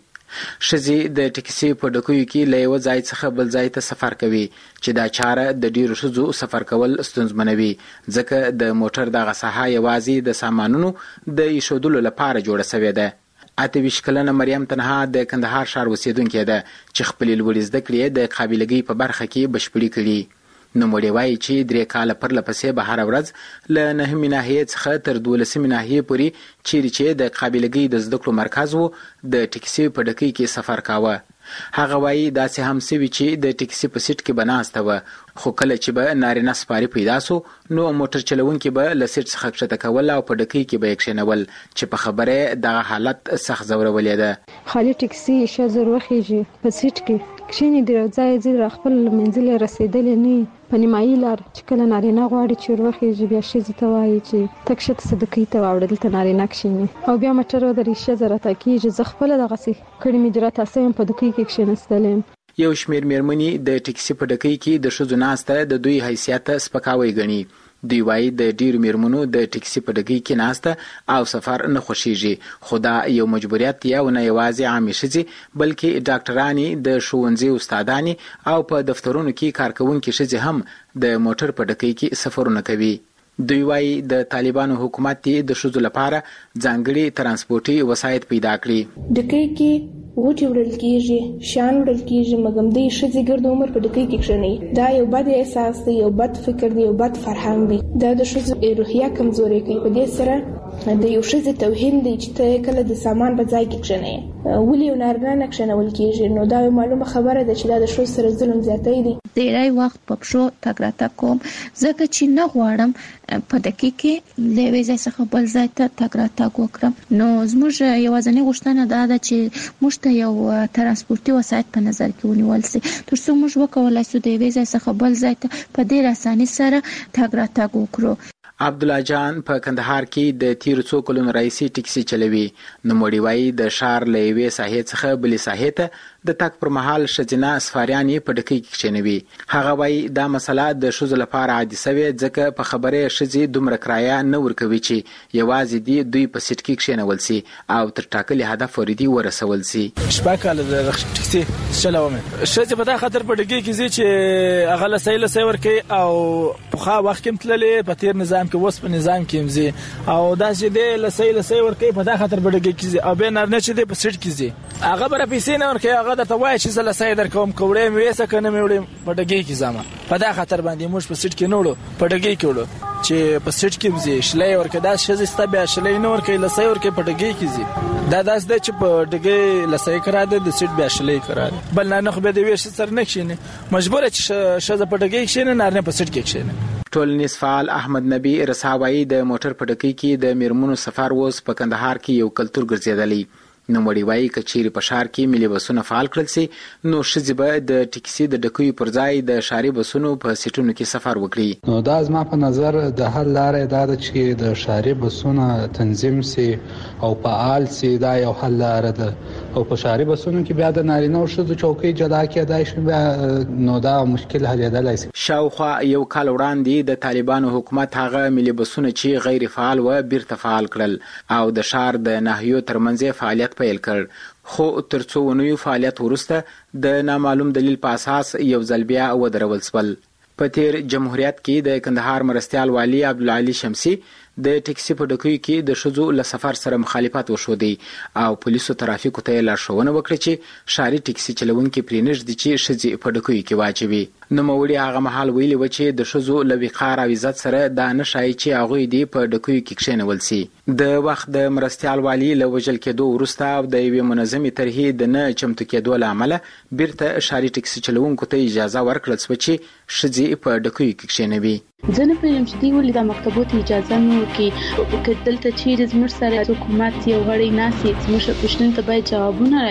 ښځې د ټکسي په ډکیو کې له یو ځای څخه بل ځای ته سفر کوي چې دا چاره د ډیرو ښځو سفر کول ستونزمنوي ځکه د موټر دغه ساحه یوازې د سامانونو د ایښودلو لپاره جوړه شوې ده. 28 کلنه مریم تنها د کندهار ښار اوسیدونکې ده چې خپلې لوړې زده کړې د قابلګۍ په برخه کې بشپړې کړي. نوموړې وایي چې 3 کاله پرله پسې به هره ورځ له 9 ناحیې څخه تر 12 ناحیې پورې چیرې چې د قابلګۍ د زده کړو مرکز وو د ټکسي په ډکۍ کې سفر کاوه. هغه وایي داسې هم سوي چې د ټکسي په سیټ کې به ناسته وه، خو کله چې به نارینه سپاري پیدا سو نو موټر چلونکي به له سیټ څخه کښته کول او په ډکۍ کې به یې کښېنول چې په خبره دغه حالت سخت ځورولې ده. خالي ټکسي ښځه وروخیږي په سیټ کې کښینې د ځای ځای خپل منزل رسیدلې نه په نیمایي لار چې کله نارینه غواړي چې وروخیږي بیا ښځې ته وایي چې تک ښه ته ډکۍ ته واوړه دلته نارینه کښیني او بیا موټر ودرې ښځه راته کېږي. زه خپله دغسې کړې مې دي راته سوی یم په ډکۍ کې کښېنستلی یم. یو شمېر مېرمنې د ټکسي په ډکۍ کې د ښځو ناسته د دوی حیثیت سپکاوی ګڼي. دوی وایي د ډیرو مېرمنو د ټکسي په ډکۍ کې ناسته او سفر نه خوښیږي، خو دا یو مجبوریت یا نه یوازې عامې ښځې بلکې ډاکټرانې، د ښوونځي استادانې او په دفترونو کې کارکوونکې ښځې هم د موټر په ډکۍ کې سفرونه کوي. دوی وایي د طالبانو حکومت د ښځو لپاره ځانګړي ترانسپورتي وسایط پیدا کړي. ډکۍ کې غوټې وړل کېږي، شیان وړل کېږي، مګم د ښځې ګرد عمر په ډکۍ کې کښېنوي. دا یو بد احساس دی، یو بد فکر دی، یو بد فرهنګ دی. دا د ښځو روحیه کمزورې کوي. په دې سره د یو ښځې توهین دی چې ته کله د سامان په ځای کې کښېنوې، ولې یو نارینه نه کښېنول کېږي. نو دا یو معلومه خبره ده چې دا د ښځو سره ظلم زیاتی دی. ډېری وخت په پښو تګ راتګ کوم ځکه چې نه غواړم په دقیقه کې له یوې ځای څخه بل ځای ته تګ راتګ وکړم. نو زموږ یوازینۍ غوښتنه دا ده چې موږ ته یو ترانسپورتي وسایط په نظر کې ونیول سي تر څو موږ وکولای شو د یوې ځای څخه بل ځای ته په ډېر اسانۍ سره تګ راتګ وکړو. عبدالله جان په کندهار کې د تیر څو کلونو راهیسې ټکسي چلوي. نوموړی وایي د ښار له یوې ساحې څخه بلې ساحې ته د تګ پر مهال ښځینه سفاریانې په ډکۍ کې کښېنوي. هغه وایي دا مسله د ښځو لپاره عادي سوې ځکه په خبره ښځې دومره کرایه نه ورکوي چې یوازې دي دوی په سیټ کې کښېنول سي او تر ټاکلي هدف ورته ورسول سي. شپږ کاله د ټکسي چلوم. ښځې په دا خاطر په ډکۍ کې ځي چې هغه له سې ورکوي او پخوا وخت کې تللې په تیر نظام کې وس په نظام کې ځي او دا چې د لسې ورکوي په دا خاطر په ډکۍ کې ځي او به نارنه چې په سیټ کې ځي هغه بر پیسې نه ورکوي. هغه درته وایي چې زله سې در کوم کوړې مې وسه کنه مې وړم په ډکۍ کې ځم. په دا خاطر باندې موږ په سیټ کې نه وړو، په ډکۍ کې وړو چې په سیټ کې ځي. شلې ورکه دا ښځې ستا بیا شلې نه ورکوي، لسې ورکوي په ډکۍ کې ځي. دا داس ده چې په ډکۍ لسې کرا ده د سیټ بیا شلې کرا ده. بل نه خو به د ویش سره نه کښیني، مجبور چې ښځه په ډکۍ کښیني، نارینه په سیټ کې کښیني. ټولنیز فعال احمد نبی رساوایی د موټر په ډکۍ کې د میرمنو سفر اوس په کندهار کې یو کلتور ګرځېدلی. نوموړی وایي که چیرې په ښار کې ملي بسونه فعال کړل سي نو ښځې به د ټکسي د ډکیو پر ځای د ښاري بسونو په سیټونو کې سفر وکړي. نو دا زما په نظر د حل لارې دا ده چې د ښاري بسونه تنظیم سي او فعال سي. دا یو حل لاره ده او په ښاري بسونو کې بیا د نارینه او ښځو چوکۍ جدا کېدای شي، بیا نو دا مشکل حلېدلی سي. شاوخوا یو کال وړاندې د طالبانو حکومت هغه ملي بسونه چې غیر فعال و بیرته فعال کړل او د ښار د ناحیو ترمنځ فعالیت پیل کړ. خو تر څو ونیو فعالیت وروسته د نامعلوم دلیل په اساس یو ځل بیا ودرول شول. په تیر جمهوریت کې د کندهار مرستیال والی عبدالعلی شمسی د ټکسي په ډکیو کې د ښځو له سفر سره مخالفت وښودی او پولیسو ترافیکو ته لارښوونه وکړه چې ښاري ټکسي چلوونکي پرې نږدې چې ښځې په ډکیو کې واچوي. نوموړي هغه مهال ویلي و چې د ښځو له وقار او عزت سره دا نه ښایي چې هغوی دې په ډکیو کې کښېنول سي. د وخت د مرستیال والي له وژل کېدو وروسته او د یوې منظمې طرحې د نه چمتو کېدو له امله بیرته ښاري ټکسي چلوونکو ته اجازه ورکړل شوه چې ښځې په ډکیو کې کښېنوي. زه نه پوهېږم چې دوی ولې دا مکتبو ته اجازه نه ورکوي. که دلته چیرې زموږ سره حکومت یو غړی ناست وي زموږ پوښتنو ته باید جوابونه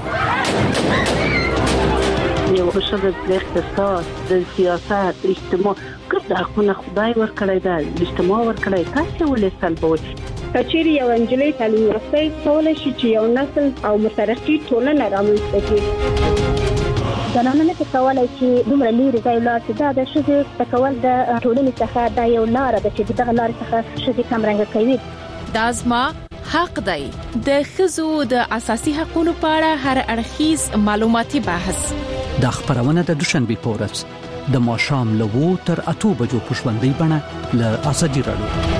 راکړي. یو ښځه د اقتصاد، د سیاست، اجتماع ګرد حقونه خدای ورکړی ده، اجتماع ورکړی، تاسې ولې سلبوئ؟ کچېرې یو نجلۍ تعلیم یافته کولی شي چې یو نسل او مترقي ټولنه رامنځته کړي. زنانه نه کولای چې دومره لري ځای لاړ شي. دا د ښځې تکول د ټولنې څخه دا یو لار ده چې دغه لار څخه ښځې کمرنګ کوي. دا زما حق دی. د ښځو د اساسي حقوقو په اړه هر اړخیز معلوماتي بحث د خبرونه د دوشنبه په ورځ د ماښام له 2 تر 8 بجو په ژوندۍ بڼه له ازادي رادیو.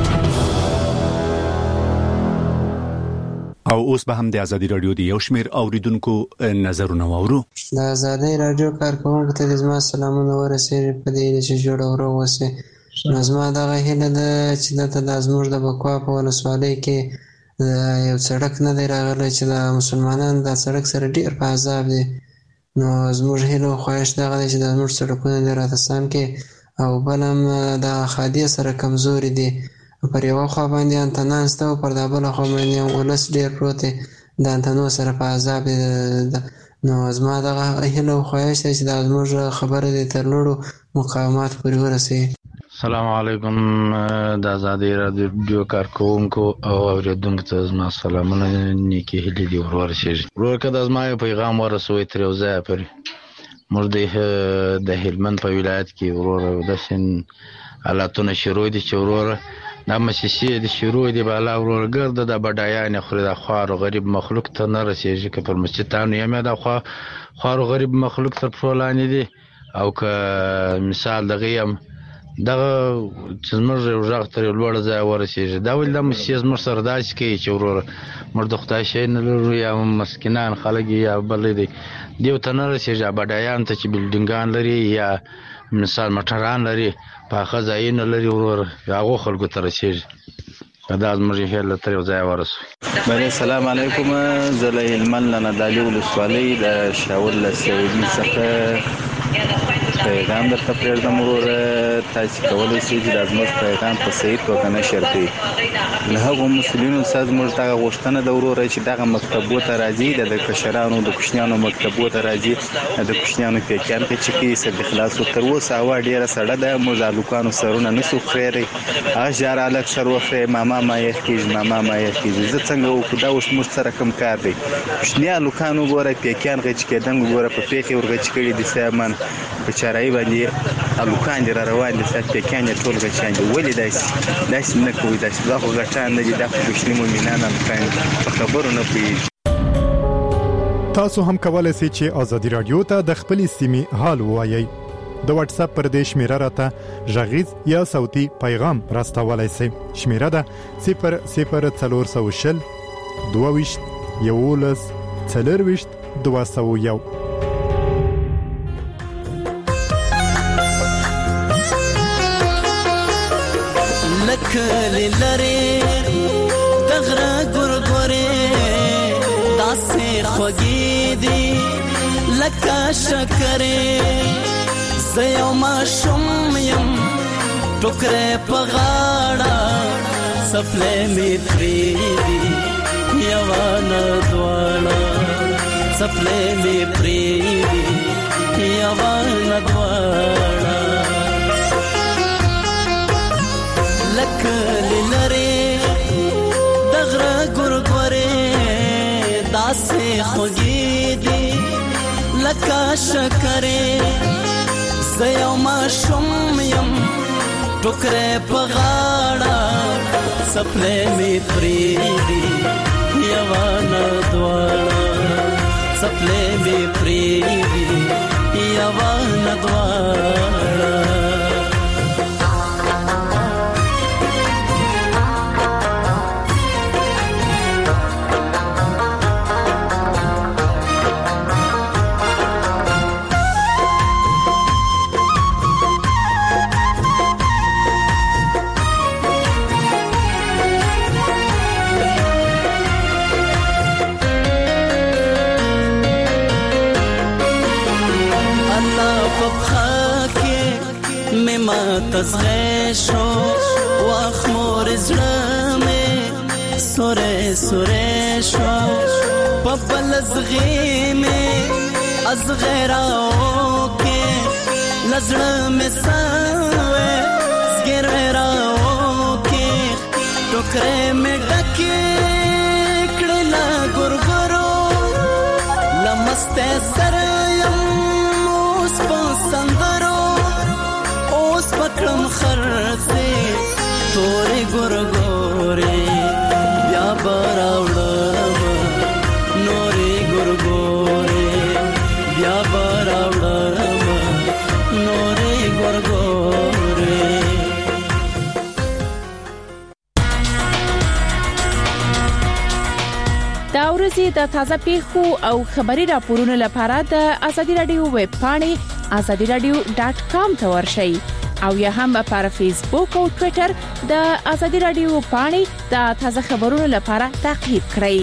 او اوس به هم د ازادي رادیو د یو شمېر اوریدونکو نظرونه واورو. د ازادي رادیو کارکونکو ته زما سلامونه ورسېږي په دې چې جوړ او وروسه. نو زما دغه هیله ده چې د زموږ د بکوا په ولسوالۍ کې یو سړک نه دی راغلی چې د مسلمانانو د سړک سره ډېر په عذاب دي. نو زموږ هیله او خواهش دغه دی چې د زموږ سړکونه د راتسان کې او بل هم د خادیه سره کمزوري دي. پر یو خوا باندې انتنان سته او پر د بل خوا باندې ولس ډېر پروت دی د انتنو سره په عذاب دي. نو زما دغه هیله او خواهش دی چې د زموږ خبره دې تر لوړو مقامات پورې ورسوي. السلام علیکم د ازادي رادیو کارکونکو او اوریدونکو ته زما سلامونه نیکی هیلې دي ورسېږي. ورور که د زما یو پیغام ورسوي تر یو ځایه پورې. موږ د هلمند په ولایت کې ورور داسې حالاتونه شروع دي چې ورور دا مسیسي د شروع دی بالا ورور ګرده د بډایان خوري د خوار غریب مخلوق ته نه رسیږي که پر مسجدانو یم د خوار غریب مخلوق تر پرولانې دي او که مثال دغه یم دغه چې زموږ یو غږ تر لوړ ځای ورسیږي. دا ولې د مسیس زموږ سره داسې کوي چې ورور موږ د خدای شی نه لرو یا مسکینان خلک یا بل دی دیو ته نه رسیږي. بډایان ته چې بلډینګان لري یا مثال موټران لري په خزاینه لري ورور هغه خلکو ته رسیږي. دا زموږ هیله تر یو ځای ورسوي. بله السلام علیکم. زه له هلمند له نادعلي ولسوالۍ د شاول له سعودي څخه پیغام درته پرېږدم ورور. تاسې کولی شئ چې دا زموږ پیغام په صحیح توګه نشر کړئ. له هغو مسؤلینو څخه زموږ دغه غوښتنه ده وروره چې دغه مکتبو ته راځي د کشرانو د کوچنیانو مکتبو ته راځي د کوچنیانو پیکیان کې چې کوي سر د خلاصو. تر اوسه هوا ډېره سړه ده. موږ د هلکانو سرونه نشو خیری. هغه ژار هلک سر وخی ماما ما یخ کېږي ماما ما یخ کېږي. زه څنګه وکړو دا اوس موږ سره کوم کار دی. کوچني هلکان وګوره پیکیان غچ کېدنګ وګوره په پیښې ورغچ کړي دي سامان په چارای باندې هلکان دي را روان دي سات پیکیان ټول غچان دي. ولې داسې نه کوي؟ داسې دا خو غټان نه دي. دا خو کوچني مؤمنان هلکان په خبرو نه پوهېږي. تاسو هم کولای شئ چې ازادي رادیو ته د خپلې سیمې حال ووایئ. د واتس اپ پر دې شمیره راته غږیز یا صوتي پیغام راستولای شئ. شمیره ده 00420 22 11 40 201. لکه لری دغره ګورګورې داسې خوږې دي لکه شکرې. زه یو ماشوم یم ټوکرې په غاړه څپلۍ مې پرېږدي یوه نه دواړه څپلۍ مې پرېږدي یوه نه دواړه. لکه لرې د غره ګورګورې داسې خوږې دي لکه شکرې. زه یو ماشوم یم ټوکرې په غاړه څپلۍ مې پرېږدي یوه نه دواړه څپلۍ مې پرېږدي یوه نه دواړه. تزغه شو واخ مور زړه مې سوره سوره شو په بل زغې مې از غیراو کې لزړه مې سوې زګراو کې ټوکرې مې ډکې کړه لا ګورګورو لمسته سره یم کړم خرڅې تورې ګورګورې بیا براوړم نورې ګورګورې بیا براوړم نورې ګورګورې. دا ورځې د تازه پیښو او خبري راپورونو لپاره د ازادي رادیو ویب پاڼې azadiradio.com ته ورشئ او یا هم پر فیسبوک او ټوئیټر د ازادي رادیو پاڼې د تازه خبرونو لپاره تعقیب کړئ.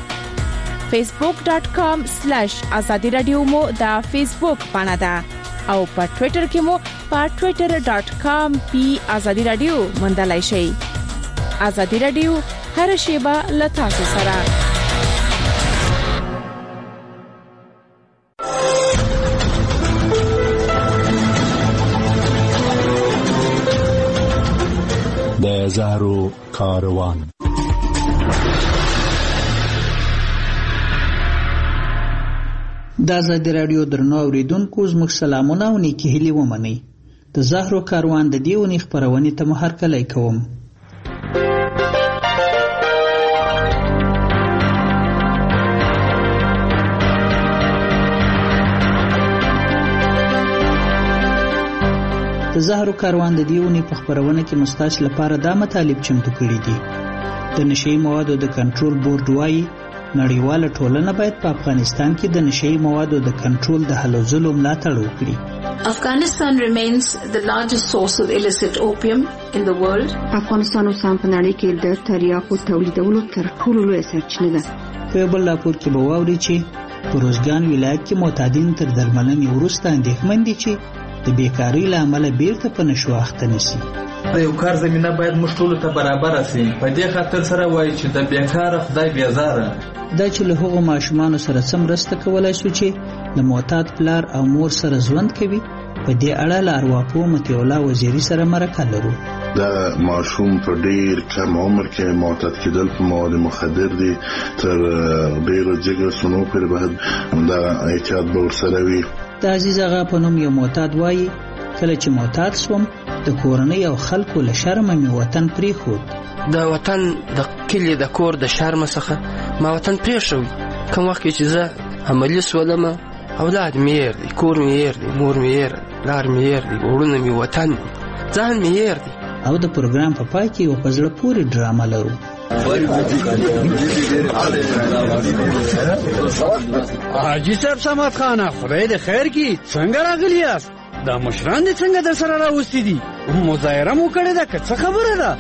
facebook.com/azadiradio مو د فیسبوک پاڼه ده او په ټوئیټر کې مو په twitter.com/azadiradio موندلای شئ. ازادي رادیو هر شیبه له تاسو سره. د زهرو کاروان. د ازادي رادیو درنو اوریدونکو زموږ سلامونه او نیکی هیلې ومنئ. د زهرو کاروان د دې ونې خپرونې ته هرکلی کوم. د زهرو کاروان د دیونی په خبرونه کې مستاش لپاره دا مطالب چمتو کړي دي. د نشئی موادو د کنټرول بورډ وايي نړیواله ټولنه باید په افغانستان کې د نشئی موادو د کنټرول د هلو ځلو ملاتړ وکړي. Afghanistan remains the largest source of illicit opium in the world. افغانستان اوس هم په نړۍ کې د تریاکو تولیدولو تر ټولو لویه سرچینه ده. په بل راپور کې به واوري چې په روزګان ولایت کې معتادین تر درملنې وروسته اندېښمن دي چې د بیکاری له امله بیرته په نشو اخته نشي. د یو کار زمينه باید موږ ټول ته برابر شي. په دې خاطر سره وایي چې د بیکاره خدای بیزاره. دا چې له هغو ماشومان سره سمرسته کولای شو چې د معتاد پلار او مور سره ژوند کوي. په دې اړه له ارواپو متي الله وزیری سره مرکه لرو. دا ماشوم په ډیر کم عمر کې معتاد کېدل په مواد مخدر دي تر ډیرو جګو سنو پر بعد دا احتیاط به ورسره وي. د عزیز آغا په نوم یو معتاد وایي کله چې معتاد شوم د کورنۍ او خلکو له شرمه مې وطن پریښود. د وطن د کلی د کور د شرم څخه ما وطن پریښود. کوم وخت چې زه عملی سولم اولاد مې ير دي، کور مې ير دي، مور مې ير، لار مې ير دي، ورونه مې وطن ځان مې ير دي. او د پروګرام په پای کې یو په زړه پورې ډرامه لرو. حاجی صاحب سمات خانه خدای دې خیر کی څنګه راغلی یاست؟ دا مشران دې څنګه در سره راوستي دي؟ مظاهره مو کړې ده که څه خبره ده؟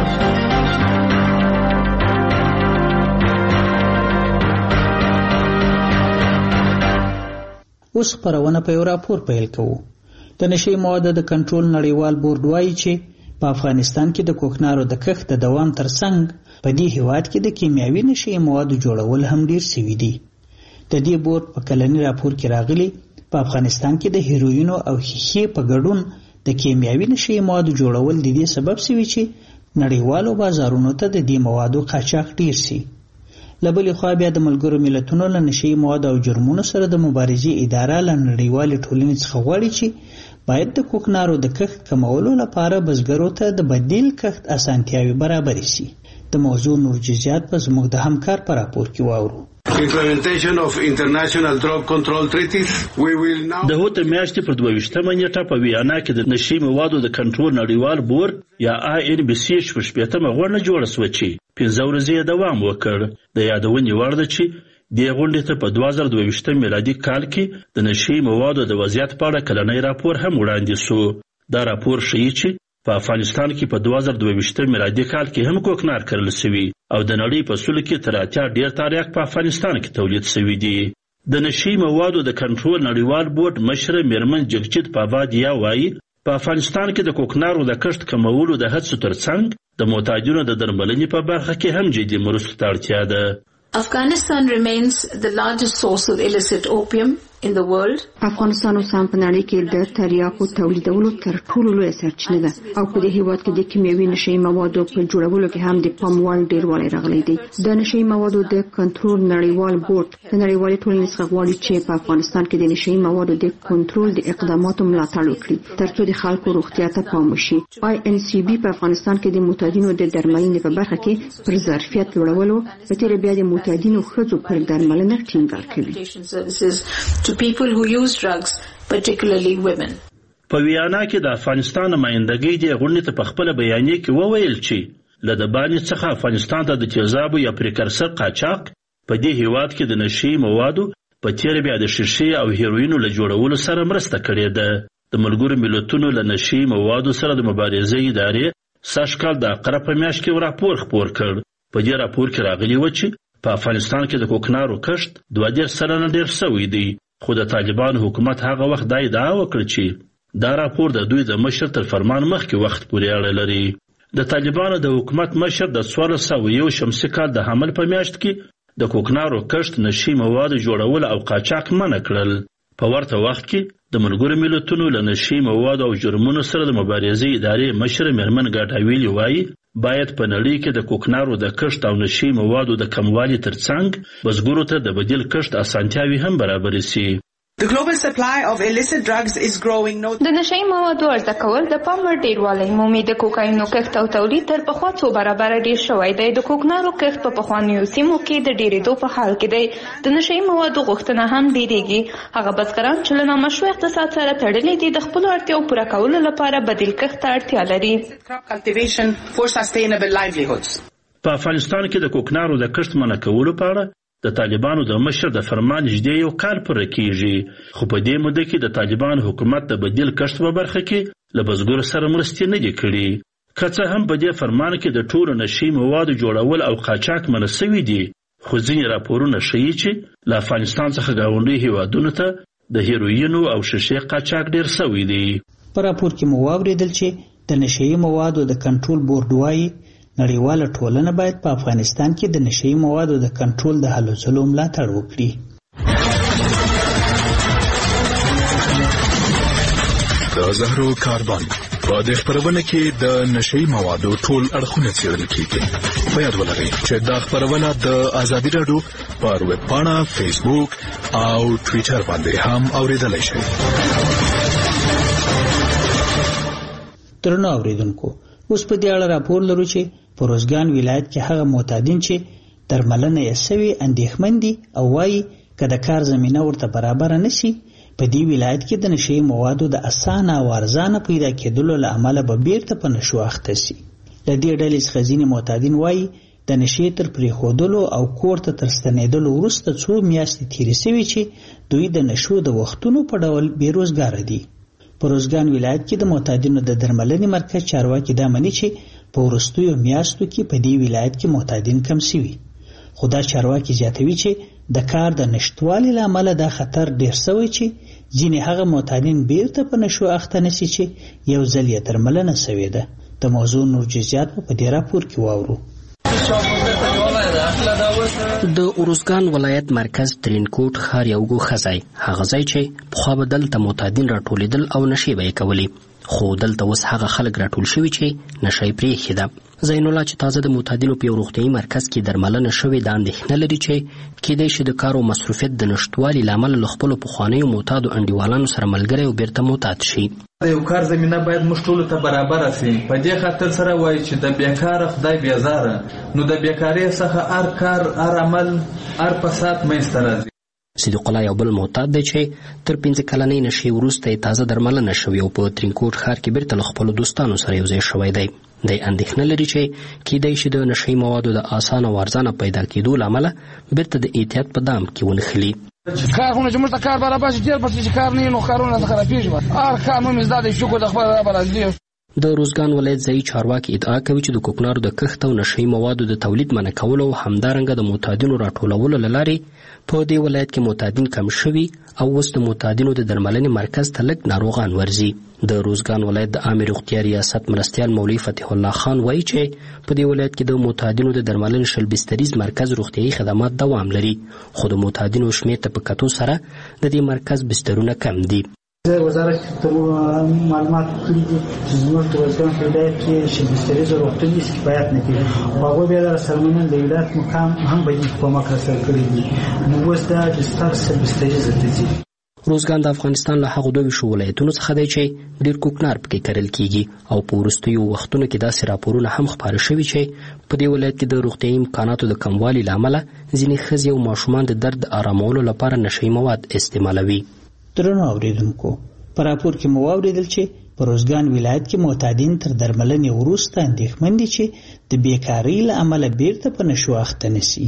اوس خبرونه په یو راپور پیل کوو. د نشئی موادو د کنټرول نړیوال بورډ وایي چې په افغانستان کې د کوکنارو د کښت د دوام ترڅنګ په دې هیواد کې د کیمیاوي نشئی موادو جوړول هم ډیر سوي دي. د دې بورډ په کلنی راپور کې راغلي په افغانستان کې د هیروینو او ښیښې په ګډون د کیمیاوي نشئی موادو جوړول د دې سبب سوي چې نړیوالو بازارونو ته د دې موادو قاچاق ډیر شي. لبلې خوا بیا د ملګرو ملتونو له نشئی موادو او جرمونو سره د مبارزې اداره له نړیوالې ټولنې څخه غواړي چې باید د کوکنارو د کښت کمولو لپاره بزګرو ته د بدیل کښت اسانتیاوي برابر شي. د موضوع نور جزئیات په زموږ د همکار په راپور کې واورو. Implementation of international drug control treaties. We will now د هوت میاشتې پر 22 نیټه په ویانا کې د نشئی موادو د کنټرول نړیوال بورډ یا INBC شپږمه غونډه جوړه شوه چې 15 ورځې دوام وکړ. د یادونې وړ ده چې دې غونډې ته په 2022 میلادي کال کې د نشئی موادو د وضعیت په اړه کلنی راپور هم وړاندې شو. دا راپور ښیي چې په افغانستان کې په 2022 میلادي کال کې هم کوکنار کرل شوی او د نړۍ په سلو کې تر 80 ډیر تریاک په افغانستان کې تولید شوی دی. د نشئی موادو د کنټرول نړیوال بورډ مشر میرمن جگجیت پابادیا وایي په افغانستان کې د کوکنارو د کښت کمولو د هڅو ترڅنګ د معتادینو د درملنې په برخه کې هم جدي مرستو ته اړتیا ده. Afghanistan remains the largest source of illicit opium in the world. افغانستان اوس هم په نړۍ کې د تریاکو تولیدولو تر ټولو لویه سرچینه ده او په دې هیواد کې د کیمیاوي نشهیي موادو په جوړولو کې هم د پام وړ ډیروالی راغلی دی. د نشهیي موادو د کنټرول نړیوال بورډ د نړیوالې ټولنې څخه غواړي چې په افغانستان کې د نشهیي موادو د کنټرول د اقداماتو ملاتړ وکړي ترڅو د خلکو روغتیا ته پام وشي. INCB په افغانستان کې د معتادینو د درملنې په برخه کې پر ظرفیت لوړولو په تیر بیا د معتادینو ښځو پر درملنه ټینګار کوي. People who use drugs, particularly women. په ویانا کې د افغانستان نمائندګۍ د غونډې ته په خپل بیانیه کې وویل چې له د باندې څخه افغانستان ته د تیزابو یا پریکرسر قاچاق په دې هیواد کې د نشهیي موادو په تیر بیا د شیشې او هیروینو له جوړولو سره مرسته کړې ده. د ملګرو ملتونو له نشهیي موادو سره د مبارزې ادارې سږ کال د عقرب په میاشت کې راپور خپور کړ. په دې راپور کې راغلي و چې په افغانستان کې د کوکنارو کښت 22 سلنه ډېر شوی دی. خو د طالبان حکومت هغه وخت دا ادعا وکړه چې دا راپور د دوی د مشر تر فرمان مخکې وخت پورې اړه لري. د طالبانو د حکومت مشر د 1401 شمسي کال د حمل په میاشت کې د کوکنارو کښت نشهیي موادو جوړول او قاچاق منع کړل. په ورته وخت کې د ملګرو ملتونو له نشهیي موادو او جرمونو سره د مبارزې ادارې مشر میرمن ګاټاویلي وایي باید په نړۍ کې د کوکنارو د کښت او نشهیي موادو د کموالي ترڅنګ بزګرو ته د بدیل کښت اسانتیاوې هم برابرې شي. The global supply of illicit drugs is growing. د نشهیي موادو عرضه کول د پام وړ ډیروالی مومي. د کوکاینو کښت او تولید تر پخوا څو برابره ډیر شوی دی. د کوکنارو کښت په پخوانیو سیمو کې د ډیرېدو په حال کې دی. د نشهیي موادو غوښتنه هم ډیریږي. هغه بزګران چې له نامشروع اقتصاد سره تړلي دي د خپلو اړتیاو پوره کولو لپاره بدیل کښت ته اړتیا لري. Cultivation for sustainable livelihoods. په افغانستان کې د کوکنارو د کښت منع کولو په اړه د طالبانو د مشر د فرمان نږدې یو کال پوره کیږي. خو په دې موده کې د طالبان حکومت د بدیل کښت په برخه کې له بزګرو سره مرستې نه دي کړي. که څه هم په دې فرمان کې د ټولو نشهیي موادو جوړول او قاچاق منع شوي دي، خو ځینې راپورونه ښیي چې له افغانستان څخه ګاونډي هیوادونو ته د هیروینو او شیشې قاچاق ډیر شوی دی. په راپور کې مو واورېدل چې د نشهیي موادو د کنټرول بورډ وایي نړیواله ټولنه باید په افغانستان کې د نشهیي موادو د کنټرول د هلو ځلو ملاتړ وکړي. د زهرو کاربن په دې خپرونه کې د نشهیي موادو ټول اړخونه څېړل کیږي. په یاد ولرئ چې دا خپرونه د ازادي راډیو پر ویب پاڼه، فیسبوک او ټویټر باندې هم اوریدلای شئ. درنو اوریدونکو، اوس په دې اړه راپور لرو چې په روزګان ولایت کې هغه معتادین چې درملنه یې سوي اندېښمن دي او وایي که د کار زمینه ورته برابره نشي په دې ولایت کې د نشهیي موادو د اسانه او ارزانه پیدا کېدلو له امله به بیرته په نشو اخته سي. له دې ډلې څخه ځینې معتادین وایي د نشې تر پرېښودلو او کور ته تر ستنېدلو وروسته 2 میاشتې تېرې سوي چې دوی د نشو د وختونو په ډول بېروزګاره دي. په روزګان ولایت کې د معتادینو د درملنې مرکز چارواکي دا مني چې په وروستیو میاشتو کې په دې ولایت کې معتادین کم شوي. خو دا چارواکي زیاتوي چې د کار د نشتوالي له امله دا خطر ډېر شوی چې ځینې هغه معتادین بیرته په نشو اخته نشي چې یو ځل یې درملنه شوې ده. د موضوع نور جزئیات په دې راپور کې واورو. د اروزګان ولایت مرکز ترینکوټ ښار یو ګوښه ځای، هغه ځای چې پخوا به دلته معتادین راټولېدل او نشې به یې کولې، خو دلته اوس هغه خلک راټول شوي چې نشه یې پرېښې ده. زین الله چې تازه د معتادینو په یو روغتیایي مرکز کې درملنه شوې ده اندېښنه لري چې کیدای شي د کار او مصروفیت د نشتوالي له امله له خپلو پخوانیو معتادو انډیوالانو سره ملګری او بیرته معتاد شي. د یو کار زمینه باید موږ ټولو ته برابره سي. په دې خاطر سره وایي چې د بیکاره خدای بیزاره، نو د بیکارۍ څخه هر کار، هر عمل، هر فساد منځته راځي. صدیق الله یو بل معتاد دی چې تر 5 کلنۍ نشې وروسته یې تازه درملنه شوې او په ترینکوټ ښار کې بیرته له خپلو دوستانو سره یو ځای شوی دی. دی اندېښنه لري چې کیدای شي د نشهیي موادو د اسانه او ارزانه پیدا کېدو له امله بیرته د احتیاط په دام کې ونښلي. کارونه چې موږ ته کار برابر شي ډېر پس چې کار نه وي نو کارونه راته خرابېږي. هر کار مو مې زده دی شکر د خپل رب العزیز. د روزګان ولایت ځایي چارواکي ادعا کوي چې د کوکنارو د کښت او نشهیي موادو د تولید منع کولو او همدارنګه د معتادینو راټولولو له لارې په دې ولایت کې معتادین کم شوي او اوس د معتادینو د درملنې مرکز ته لږ ناروغان ورځي. د روزګان ولایت د عامې روغتیا ریاست مرستیال مولوي فتح الله خان وایي چې په دې ولایت کې د معتادینو د درملنې شل بستریز مرکز روغتیایي خدمات دوام لري، خو د معتادینو شمېر ته په کتو سره د دې مرکز بسترونه کم دي. وزارت معلومات کړي دي چې زموږ د روزګان په ولایت کې شل بستریز روغتوني کفایت نه کوي او هغوی بیا د سرمنن د ولایت مقام هم به یې کومک راسره کړی دي. نو اوس دا بستر شل بستریز ته ځي. روزګان د افغانستان له هغو 22 ولایتونو څخه دی چې ډېر کوکنار پکې کرل کیږي او په وروستیو وختونو کې داسې راپورونه هم خپاره شوي چې په دې ولایت کې د روغتیایي امکاناتو د کموالي له امله ځینې ښځې او ماشومان د درد آرامولو لپاره نشهیي مواد استعمالوي. درنو اوریدونکو، په راپور کې مو واوریدل چې په روزګان ولایت کې معتادین تر درملنې وروسته اندېښمن دي چې د بیکارۍ له امله بیرته په نشو اخته نشي.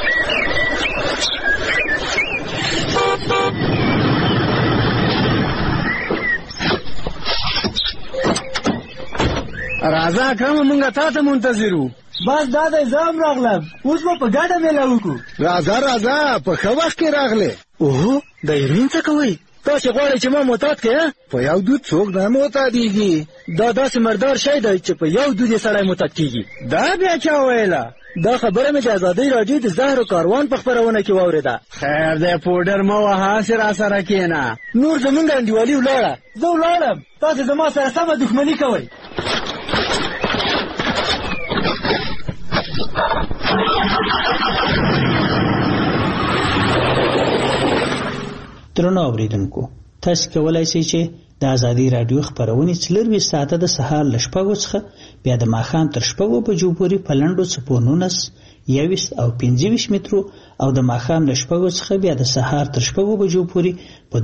راځه اکرمه مونږ تا ته منتظر وو. بس دا دی زه هم راغلم، اوس به په ګډه میله وکړو. راځه په ښه وخت کې راغلې. اوهو د ایرین څه کوئ؟ تاسې غواړئ چې ما معتاد کړې؟ په یو دود څوک نه معتادېږي. دا داسې مردار شی دی چې په یو دود یې سړی معتاد کېږي. دا بیا چا ویله؟ دا خبره مې د ازادۍ راډیو د زهر و کاروان په خپرونه کې واورېده. خیر دی پوډر مه وهه، هسې راسره کښېنه. نور زمونږ انډیوالي ولاړه. زه ولاړم، تاسې زما سره سمه دښمني کوئ. درنو اوریدونکو، تاسو کولای شئ چې د ازادي رادیو خبرونه 24 ساعته د سهار ل 6 څخه بیا د ماښام تر 6 بجو پورې په لنډو څپو 19 21 او 25 مترو او د ماښام ل 6 څخه بیا د سهار تر 6 بجو پورې په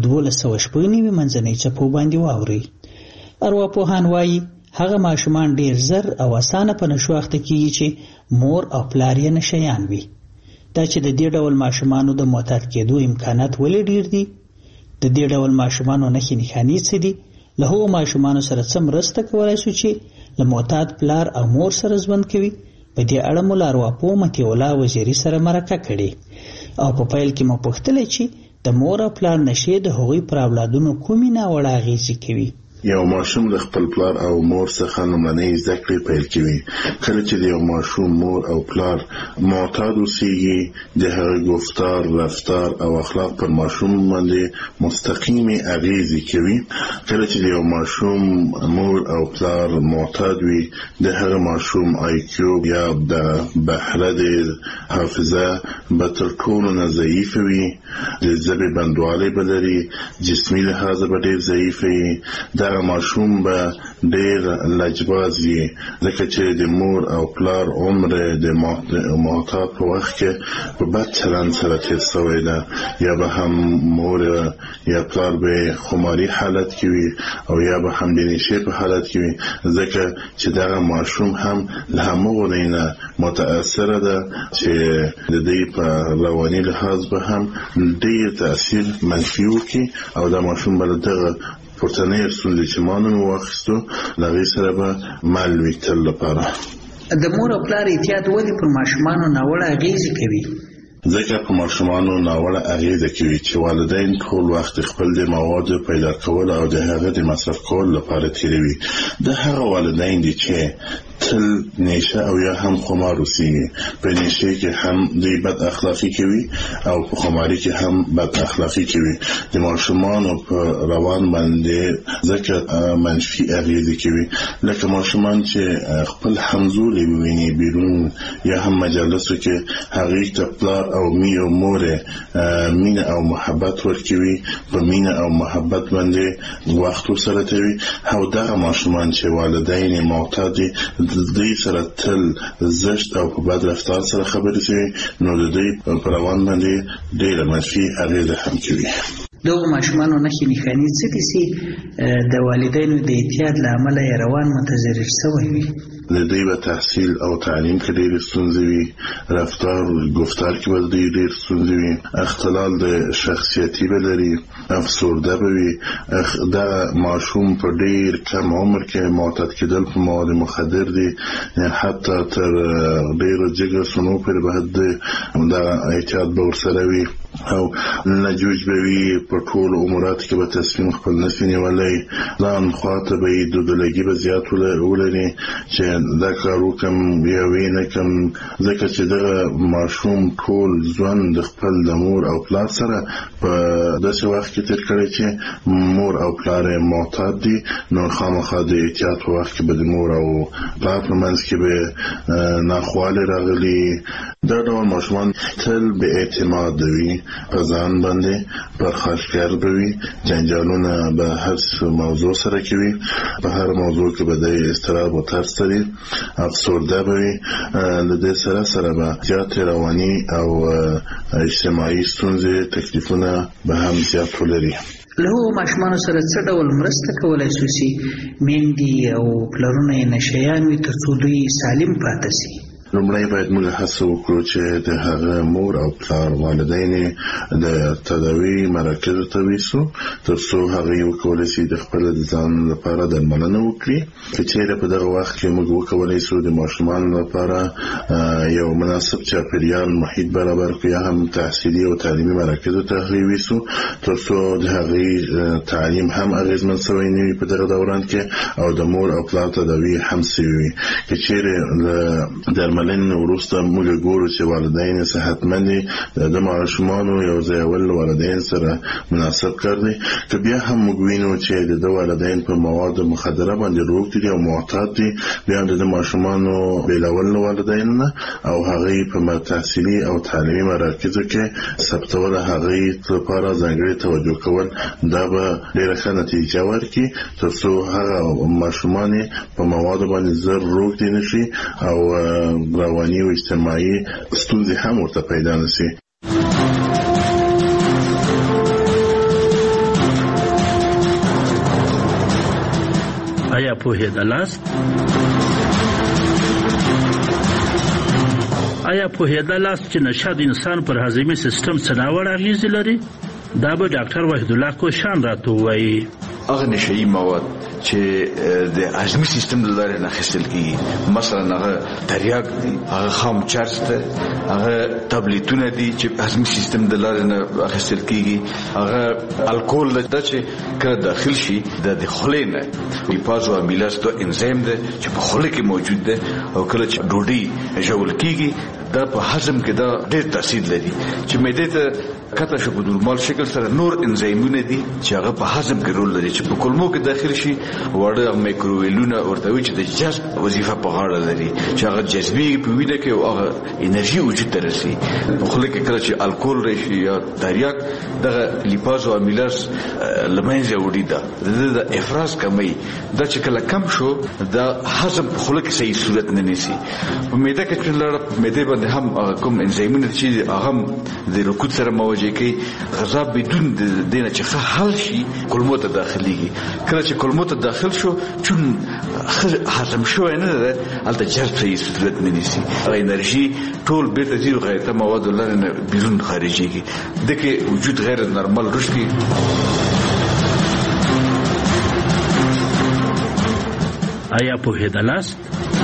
1290 منځنۍ څپو باندې واوري. ارواپوهان وایي هغه ماشومان ډیر زر او اسانه په نشو اخته کیږي چې مور او پلار یې نشیان وي. دا چې د دې ډول ماشومانو د معتاد کېدو امکانات ولې ډیر دي، د دې ډول ماشومانو نښې نښانې څه دي، له هغو ماشومانو سره څه مرسته کولی شو چې له معتاد پلار او مور سره ژوند کوي. په دې اړه مو له ارواپوه مطیع الله وزیري سره مرکه کړې او په پیل کې مو پوښتلی چې د مور او پلار نشې د هغوی پر اولادونو کومې ناوړه اغېزې کوي. یو ماشوم د خپل پلار او مور څخه لومړنۍ زده کړې پیل کوي. کله چې د یو ماشوم مور او پلار معتاد اوسېږي، د هغه گفتار، رفتار او اخلاق پر ماشوم باندې مستقیمې اغېزې کوي. کله چې د یو ماشوم مور او پلار معتاد وي، د هغه ماشوم IQ یا د بهره د حافظه به تر ټولو نه ضعیفه وي، د ژبې بندوالی به لري، جسمي لحاظه به ډېر ضعیفه وي. دغه ماشوم به ډېر لجباز وي، ځکه چې د مور او پلار عمر د معتاد په وخت کې په بد چلند سره تېر شوی ده، یا به هم مور یا پلار به خماري حالت کې وي او یا به هم د نشې په حالت کې وي، ځکه چې دغه ماشوم هم له همغو ځای نه متاثره ده چې د دې په رواني لحاظ به هم ډېر تاثیر منفي وکړي او دا ماشوم به له دغه پورتنۍ ستونزې چې ما نن واخیستو له هغې سره به مل وي تل لپاره. د مور او پلار احتیاط ولې پر ماشومانو ناوړه اغېزې کوي؟ ځکه په ماشومانو ناوړه اغېزه کوي چې والدین ټول وخت خپل د موادو پیدا کول او د هغه د مصرف کول لپاره تیروي. د هغه والدین دي چې تل نشه او یا هم خمار اوسېږي. په نشه کې هم دوی بد اخلاقي کوي او په خماري کې هم بد اخلاقي کوي. د ماشومانو په روان باندې ځکه منفي اغېزې کوي، لکه ماشومان چې خپل همزولي وویني بیرون یا هم مجالسو کې هغې ته پلار او او مور مینه او محبت ورکوي، په مینه او محبت باندې وخت سره کوي. او دغه ماشومان چې والدین معتاد دي، د دوی سره تل زشت او په بد رفتار سره خبرې کوي، نو د دوی په روان باندې ډېره منفي اغېزه هم کوي. دغه ماشومانو نښې نښانې څه دي چې د والدینو د اعتیاد له امله یې روان متضرر شوی وي؟ د دوی به تحصیل او تعلیم کې ډېرې ستونزې وي، رفتار گفتار کې به دوی ډېر ستونزې وي، اختلال د شخصیتي به لري، افسرده به وي. دا ماشوم په ډېر کم عمر کې معتاد کېدل په مواد مخدر دي، حتی تر ډېرو جګر سنو پورې به دا اعتیاد به ورسره وي او نجوج به وي. په ټولو اموراتو کې به تصمیم خپل نشي نیولی، ځان خواته به یې دودلګي به زیات ولري چې دا کار وکړم یا ویې نه کړم، ځکه چې دغه ماشوم ټول ژوند د خپل د مور او پلار سره په داسې وخت کې تېر کړی چې مور او پلار یې معتاد دي، نو خامخا د احتیاط په وخت کې به د مور او پلار په منځ کې به ناخوالې راغلي. دا ډول ماشومان تل بې اعتماده وي، په ځان باندې پرخاشګر به وي، جنجالونه به هر موضوع سره کوي، په هر موضوع کې به د اضطراب او ترس لري، افسرده به وي. د دې سره به زیاتې رواني او اجتماعي ستونزې تکلیفونه به هم زیات ولري. له هغو ماشومانو سره څه ډول مرسته کولی شو چې میندې او پلرونه یې نشهیان وي تر څو دوی سالم پاتې شي؟ لومړی باید موږ هڅه وکړو چې د هغه مور او پلار والدین د تداوی مراکزو ته ویسو تر څو هغه وکولی شي د خپل ځان لپاره درملنه وکړي. که چیرې په دغه وخت کې موږ وکولی شو د ماشومانو لپاره یو مناسب چاپیریال محیط برابر کړو یا هم تحصیلي او تعلیمي مراکزو ته هغوی ویسو تر څو د هغوی تعلیم هم اغېزمن شوی نه وي په دغه دوران کې او د مور او پلار تداوی هم شوي وي. که چیرې درملنې وروسته موږ ګورو چې والدین صحتمند دي، د ماشومانو یو ځای ول والدین سره مناسب کار دی. که بیا هم موږ وینو چې د والدین په مواد مخدره باندې روږدي دي او معتاد دي، بیا د ماشومانو بیلول والدین نه او هغوی په تحصیلي او تعلیمي مراکزو کې ثبتول هغوی لپاره ځانګړې توجه کول، دا به ډېره ښه نتیجه ورکړي تر څو هغه ماشومان په موادو باندې زر روږدي نه شي او رواني او اجتماعي ستونزې هم ورته پیدا نه شي. آیا پوهېدلاست چې نشه د انسان پر هضمي سیستم څه ناوړه اغېزې لري؟ دا به ډاکټر وحید الله کوشان راته ووایي. هغه نشهیي مواد چې د هضمي سیستم له لارې نه اخیستل کېږي، مثلا هغه تریاک دي، هغه خام چرس ده، هغه تابلیتونه دي چې هضمي سیستم د لارې نه اخیستل کېږي، هغه الکول ده چې کله داخل شي د خولې نه لیپازو امیلاز دو انزیم ده چې په خوله کې موجود ده او کله چې ډوډۍ ژوول کېږي دا په هضم کې دا ډېر تاثیر لري چې معدې ته کته شو په نورمال شکل سره نور انزیمونه دي چې هغه په هضم کې رول لري چې په کولمو کې داخل شي وړه مایکروویلونه ورته وي چې د جذب وظیفه په غاړه لري چې هغه جذبي په وینه کې او هغه انرژي وجود ته رسي. په خوله کې کله چې الکول راشي یا تریاک دغه لیپاز او امیلاز لمنځه وړي د افراز کمی دا چې کله کم شو دا هضم په خوله کې صحیح صورت نه نیسي. په معده کې چې لاره معده باندې هم کوم انزیمونه چې هغه د رکود سره موجود کې غذا بدون د دینه چې حل شي کولمو ته داخليږي. کله چې کولمو ته داخل شو چون هضم شو نه ده البته جذب صحیح صورت نه نیسي، انرژي ټول بیرته زیرو غیرته مواد لرنه بیرون خارجيږي، دغه وجود غیر نورمال رشدي. آیا پوهېدلاست؟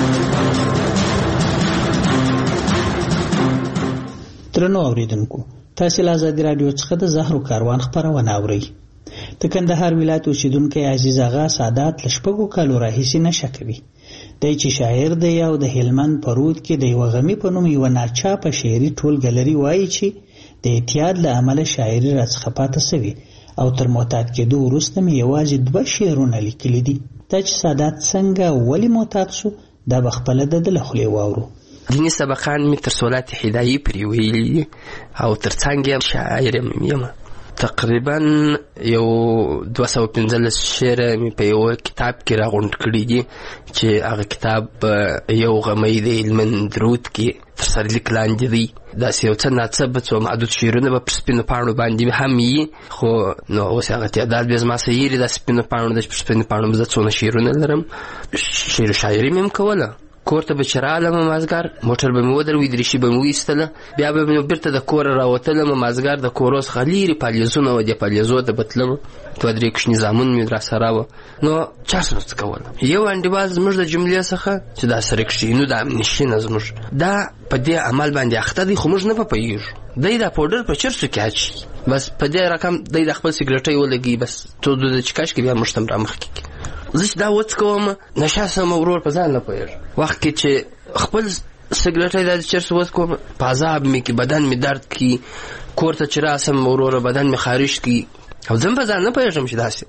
درنو اوریدونکو، تاسو له آزادي رادیو څخه د زهرو کاروان خبرونه اورئ. د کندهار ولایت اوسیدونکو عزیز آغا سادات لشپږو کالو راهیسې نشه کوي. دی چې شاعر دی او د هلمند په رود کې د یو غمی په نوم یو ناچاپه شعري ټولګلري وایي چې د اعتیاد له امله شاعري راڅخه پاتې سوي او تر معتاد کېدو وروسته مې یوازې 2 شعرونه لیکلي دي. دا چې سادات څنګه ولې معتاد شو دا به خپله د ده له خولې واورو. دینی سبقان می تر سولات هدایي پرې ویلي او تر څنګ شاعر یم. تقریبا یو 215 شعر می په یو کتاب کې راغونډ کړي دي چې هغه کتاب یو غمی د هلمند رود کې تر سرلیک لاندې دی. داسې یو څه ناڅه به څو محدود شعرونه به پر سپینو پاڼو باندې هم وي، خو نو اوس هغه تعداد بیا زما څه یېري دا سپینو پاڼو ده چې پر سپینو پاڼو به زه څونه شعرونه لرم. شعر و شاعري مې هم کوله. کور ته به چې رالم مازدیګر موټر به مې ودروي، دریشي به مې وایستله، بیا به مې بیرته د کوره راوتلم. مازدیګر د کور څخه لیرې پالیزونه وه، دې پالیزو ته به تلم، دوه درې کوچني زامن مې راسره وه. نو چا سره څه کول؟ یو انډیوال زموږ د جملې څخه چې دا سرکشینو دا امنیشینه زموږ دا په دې عمل باندې اخته دی، خو موږ نه پوهېږو. دی دا پوډر په چرسو کې اچي، بس په دې رقم دی د خپل سګرټۍ ولګي، بس څو د چکش کې بیا موږ ته هم رامخکې کړي. زه چې دا وڅکوم نشه سم ورور په ځان نه پوهېږم. وخت کې چې خپل سګرټۍ دا د چرسو وڅکوم په عذاب مې کې بدن مې درد کړي، کور ته چې راسم وروره بدن مې خارش کړي او زه هم په ځان نه پوهېږم چې داسې.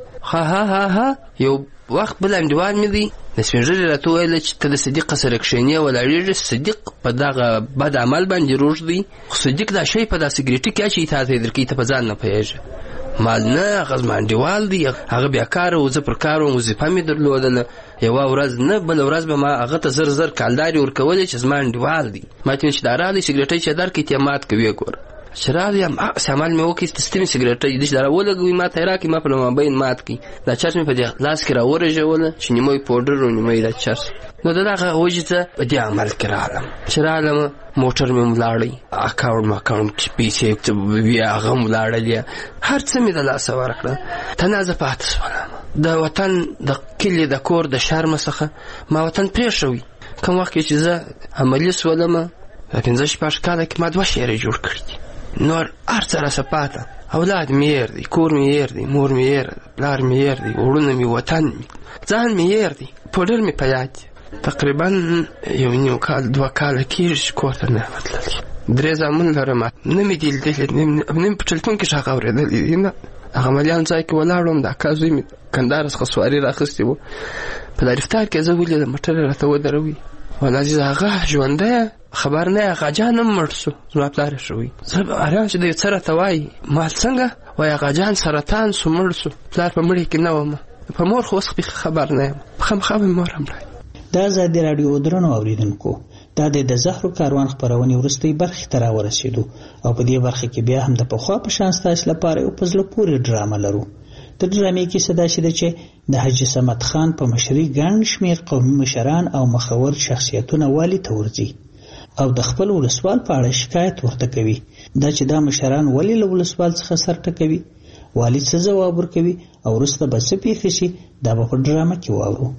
ها یو وخت بل انډیوال مې دی د سپین ږیري راته وویله چې ته د صدیق سره کښېنې ولاړېږې، صدیق په دغه بد عمل باندې روږ دی، خو صدیق دا شی په دا سګرېټي کې اچوي تا ته یې درکوي، ته په ځان نه پوهېږې. ما نه هغه زما انډیوال دی، هغه بیکاره و، زه پر کار وم، وظیفه مې درلودله. یوه ورځ نه بله ورځ به ما هغه ته زر کالدارې ورکولې چې زما انډیوال دی. ما ته چې دا راغلی سګرېټۍ چې درکوي ته یې مات کوي. ګوره چې راغلی هغسې عمل مې وکړي ستمې سګرېټۍ دې چې دا راولګوي ما ته یې راکړي، ما په لمابین مات کړي. دا چرس مې په دې لاس کې راورژوله چې نیمه یې پوډر و نیمه یې دا چرس. نو د دغه وجې ته په دې عمل کې راغلم. چې راغلم موټر مې ولاړی، اکاونټ چې پیسې بیا هغه هم ولاړلې، هر څه مې د لاسه ورکړه. تنازه پاتې شولم. د وطن د کلي د کور د شرمه څخه ما وطن پرېښوي. کوم وخت کې چې زه عملي شولم 15-16 کاله کې ما 2 شعرې جوړ کړي دي. نور هر څه راسه پاته. اولاد مې هېر دی، کور مې هېر دی، مور مې هېر ده، پلار مې هېر دی، وروڼه مې، وطن مې، ځان مې هېر دی، پوډر مې په یاد دی. تقریبا یو نیم کال 2 کاله کېږي چې کور ته نه وتللی. 3 زامن لرم، نه مې دي لیدلي، نه مې په ټلیفون کې غږ اورېدلی دی. نه هغه عملیان ځای کې ولاړ وم، د اکا زوی مې کندهار څخه سواري راخیستې وه، په لارفتار کې زه ولیدم موټر یې راته ودروي. ولا عزیز هغه ژوندی خبر نه، هغه جان هم مړ شو، زما پلار یې شوی. زه حیران چې دی څه راته وایي، مال څنګه وایي هغه جان سرطان شو مړ شو، پلار په مړي کې نه وم، په مور خو اوس خبر نه یم، خامخا مې مور هم راځي. د ازادي راډیو درنو اوریدونکو، دا د زهرو کاروان خپرونې وروستۍ برخې ته راورسېدو او په دې برخه کې بیا هم د پخوا په شان ستاسو لپاره یو په زړه پورې ډرامه لرو. د ډرامې کیسه داسې ده چې د حاجي صمد خان په مشرۍ ګڼ شمېر قومي مشران او مخور شخصیتونه والي ته ورځي او د خپل ولسوال په اړه شکایت ورته کوي. دا چې دا مشران ولې له ولسوال څخه سر ټکوي، والي څه ځواب ورکوي او وروسته به څه پیښې شي، دا به په ډرامه کې واورو.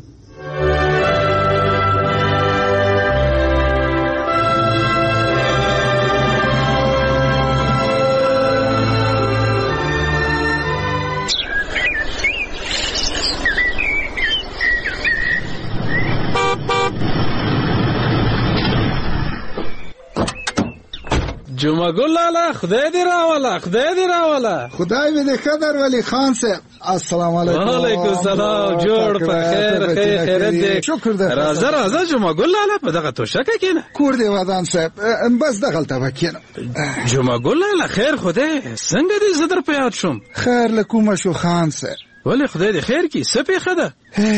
جمعه ګل لالا خدای دې راوله، خدای دې راوله. خدای مې دې قدر ولی خان صاحب. السلام علیکم. وعلیکم السلام. جوړ په خیر، خیرت دې. شکر دې. راځه جمعه ګل لالا په دغه توشکه کېنه. کور دې ودان صاحب، بس دغلته وکینه. جمعه ګل لالا خیر خدای، څنګه دې زه در په یاد شوم؟ خیر له کومه شو خان صاحب؟ ولې خدای دې خیر کړي، څه پیښه ده؟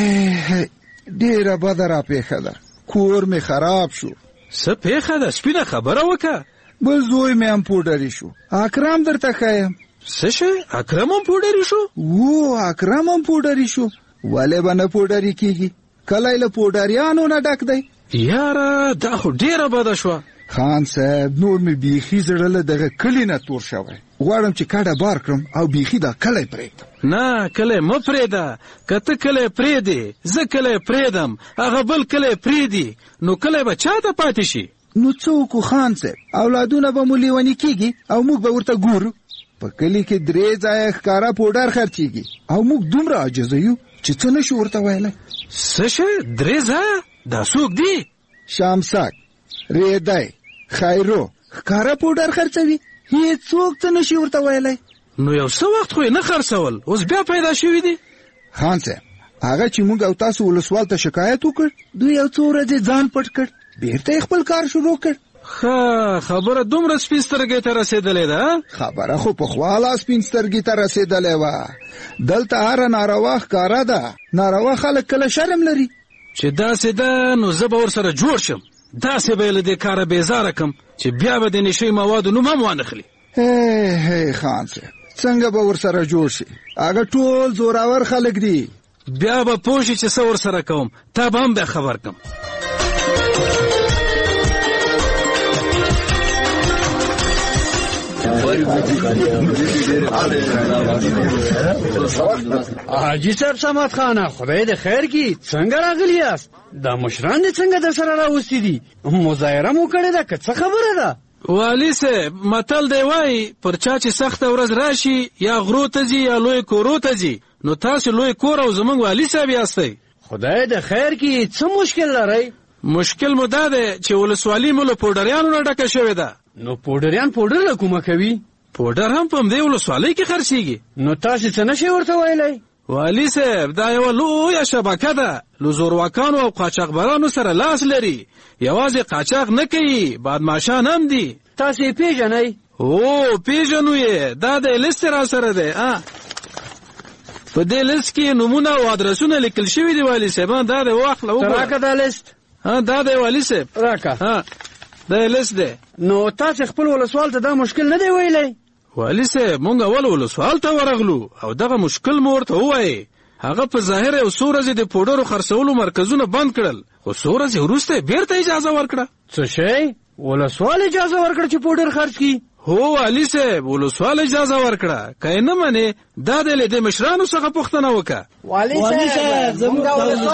ډېره بده را پیښه ده، کور مې خراب شو. څه پیښه ده؟ سپینه خبره وکړه. بل زوی مې هم پوډري شو. اکرم درته ښیم. څه شی؟ اکرم هم پوډري شو؟ و اکرم هم پوډري شو. ولې به نه پوډري کېږي؟ کلی له پوډریانو نه ډک دی. یاره دا خو ډېره بده شوه. خان صاحب نور مې بیخي زړه له دغه کلي نه تور شوی. غواړم چې کډه بار کړم او بیخي دا کلی پرېږدم. نه کلی مه پرېږده، که ته کلی پرېږدې زه کلی پرېږدم، هغه بل کلی پرېږدي نو کلی به چا ته پاتې شي؟ نو څه وکړو خان صاحب؟ اولادونه به مو لیوني کېږي او موږ به ورته ګورو. په کلي کې 3 ځایه ښکاره پوډر خرڅېږي او موږ دومره عاجزه یو چې څه نشو ورته ویلی. څه شی؟ 3 ځایه؟ دا څوک دي؟ شامسک، ریدی، خیرو ښکاره پوډر خرڅوي، هېڅوک څه نشي ورته ویلی. نو یو څه وخت خو یې نه خرڅول، اوس بیا پیدا شوي دي؟ خان صاحب هغه چې موږ او تاسو ولسوال ته شکایت وکړ، دوی یو څو ورځې ځان پټ کړ، بیرته خپل کار شروع کړ. خبره دومره سپین سترګې ته رسېدلې ده؟ خبره خو پخوا لا سپین سترګې ته رسېدلې وه. دلته هره ناروا ښکاره ده. ناروا خلک کله شرم لري. چې داسې ده نو زه به ورسره جوړ شم. داسې به له دې کاره بیزاره کم چې بیا به د نشي موادو نوم هم وانخلي. هی خان صاحب څنګه به ورسره جوړ شي؟ هغه ټول زوراور خلک دي. بیا به پوه شي چې څه ورسره کوم، تا به هم بیا خبر کم. حاجی صاحب صمد خانه خدای د خیر کی څنګه راغلی یاست؟ دا مشران دې څنګه در سره راوستي دي؟ مظاهره مو کړې ده که څه خبره ده؟ والي صاحب متل دی وایي پر چا چې سخته ورځ راشي یا غرو ته ځي یا لوی کورو ته ځي، نو تاسو لوی کور او زمونږ والي صاحب یاستئ. خدای د خیر کی څه مشکل لرئ؟ مشکل مو دا دی چې ولسوالي مو له پوډریانو نه ډکه شوې ده. نو پوډریان پوډر له کومه کوي؟ پوډر هم په همدې ولسوالۍ کې خرڅېږي. نو تاسو څه نشئ ورته ویلی؟ والي صاحب دا یوه لویه شبکه ده، له زورواکانو او قاچاقبرانو سره لاس لري. یوازې قاچاق نه کوي، بادماشان هم دي. تاسو یې پیژنئ؟ او پیژنو یې، دا د لیست را سره دی. په دې لیست کې نومونه او ادرسونه لیکل شوي دي والي صاحب. دا دی واخله وګوره. راکه دا لیست. دا دی والي صاحب راکه. دا لیست دی. نو تاسو خپل ولسوال ته دا مشکل نه دی ویلی؟ والي صاحب مونږ اول ولسوال ته ورغلو او دغه مشکل مو ورته ووایي. هغه په ظاهر یو څو ورځې د پوډرو خرڅولو مرکزونه بند کړل، خو څو ورځې وروسته بیرته اجازه ورکړه. څه شی؟ ولسوال اجازه ورکړه چې پوډر خرڅ کړي؟ هو والي صاحب ولسوال اجازه ورکړه، که یې نه منې دا دی له دې مشرانو څخه پوښتنه وکړه. والي صاحب زموږ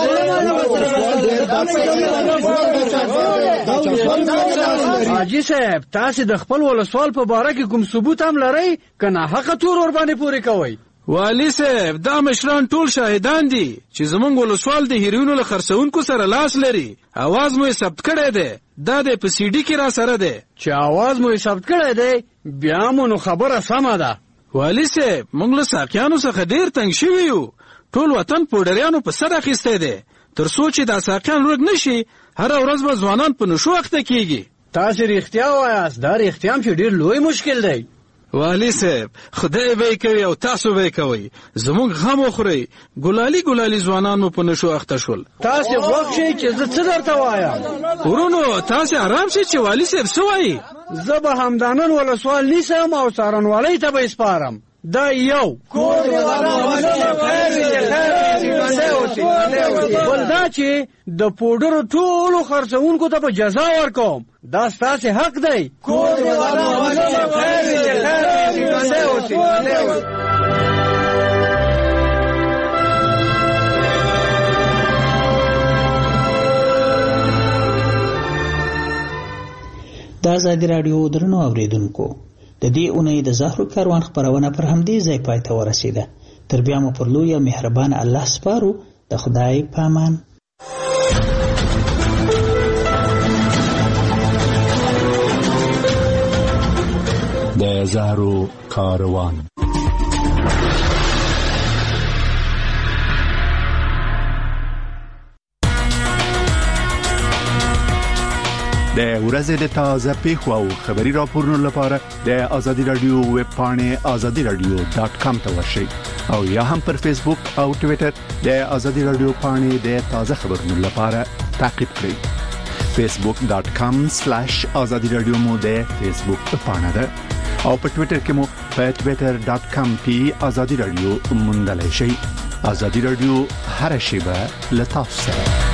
حاجي صاحب تاسو د خپل ولسوال په باره کې کوم ثبوت هم لرئ که ناحقه تور ورباندې پورې کوئ؟ والي صاحب دا مشران ټول شاهدان دي چې زمونږ ولسوال د هیروینو له خرڅونکو سره لاس لري. اواز مو یې ثبت کړی دی، دا دی په سی ډي کې را سره دی. چې اواز مو یې ثبت کړی دی بیا مو نو خبره سمه ده. والي صاحب موږ له ساقیانو څخه ډېر تنګ شوي یو. ټول وطن پوډریانو په سر اخیستی دی. تر څو چې دا ساقیان ورک نشي هره ورځ به ځوانان په نشو اخته کېږي. تاسو رښتیا وایاست، دا رښتیا هم چې ډېر لوی مشکل دی. والي صاحب خدای به یې کوي او تاسو به یې کوئ. زموږ غم وخورئ. ګلالي ګلالي ځوانان مو په نشو اخته شول. تاسو وخت شئ چې زه څه درته وایم. ورونو تاسو آرام شئ چې والي صاحب څه وایي. زه به همدانن ولسوال نیسم او څارنوالۍ ته به یې سپارم. دا یو بل دا چې د پوډرو ټولو خرڅونکو ته به جزا ورکوم. دا ستاسې حق دی. د ازادي راډیو درنو اوریدونکو د دې اونۍ د زهرو کاروان خبرونه پر همدې ځای پای ته ورسیده. تر بیا مو پر لوی او مهربان الله سپارو. د خدای په امان. د زهرو کاروان. د ورځې د تازه پیښو او خبري راپورونو لپاره د ازادي رادیو ویب پاڼې azadiradio.com ته ورشئ او یا هم پر فیسبوک او ټوئیټر د ازادي رادیو پاڼې د تازه خبرونو لپاره تعقیب کړئ. facebook.com/azadiradio مو د فیسبوک پاڼه ده او په ټوئیټر کې مو په twitter.com/azadiradio موندلای شئ. ازادي رادیو هر شی به لتاسو سره.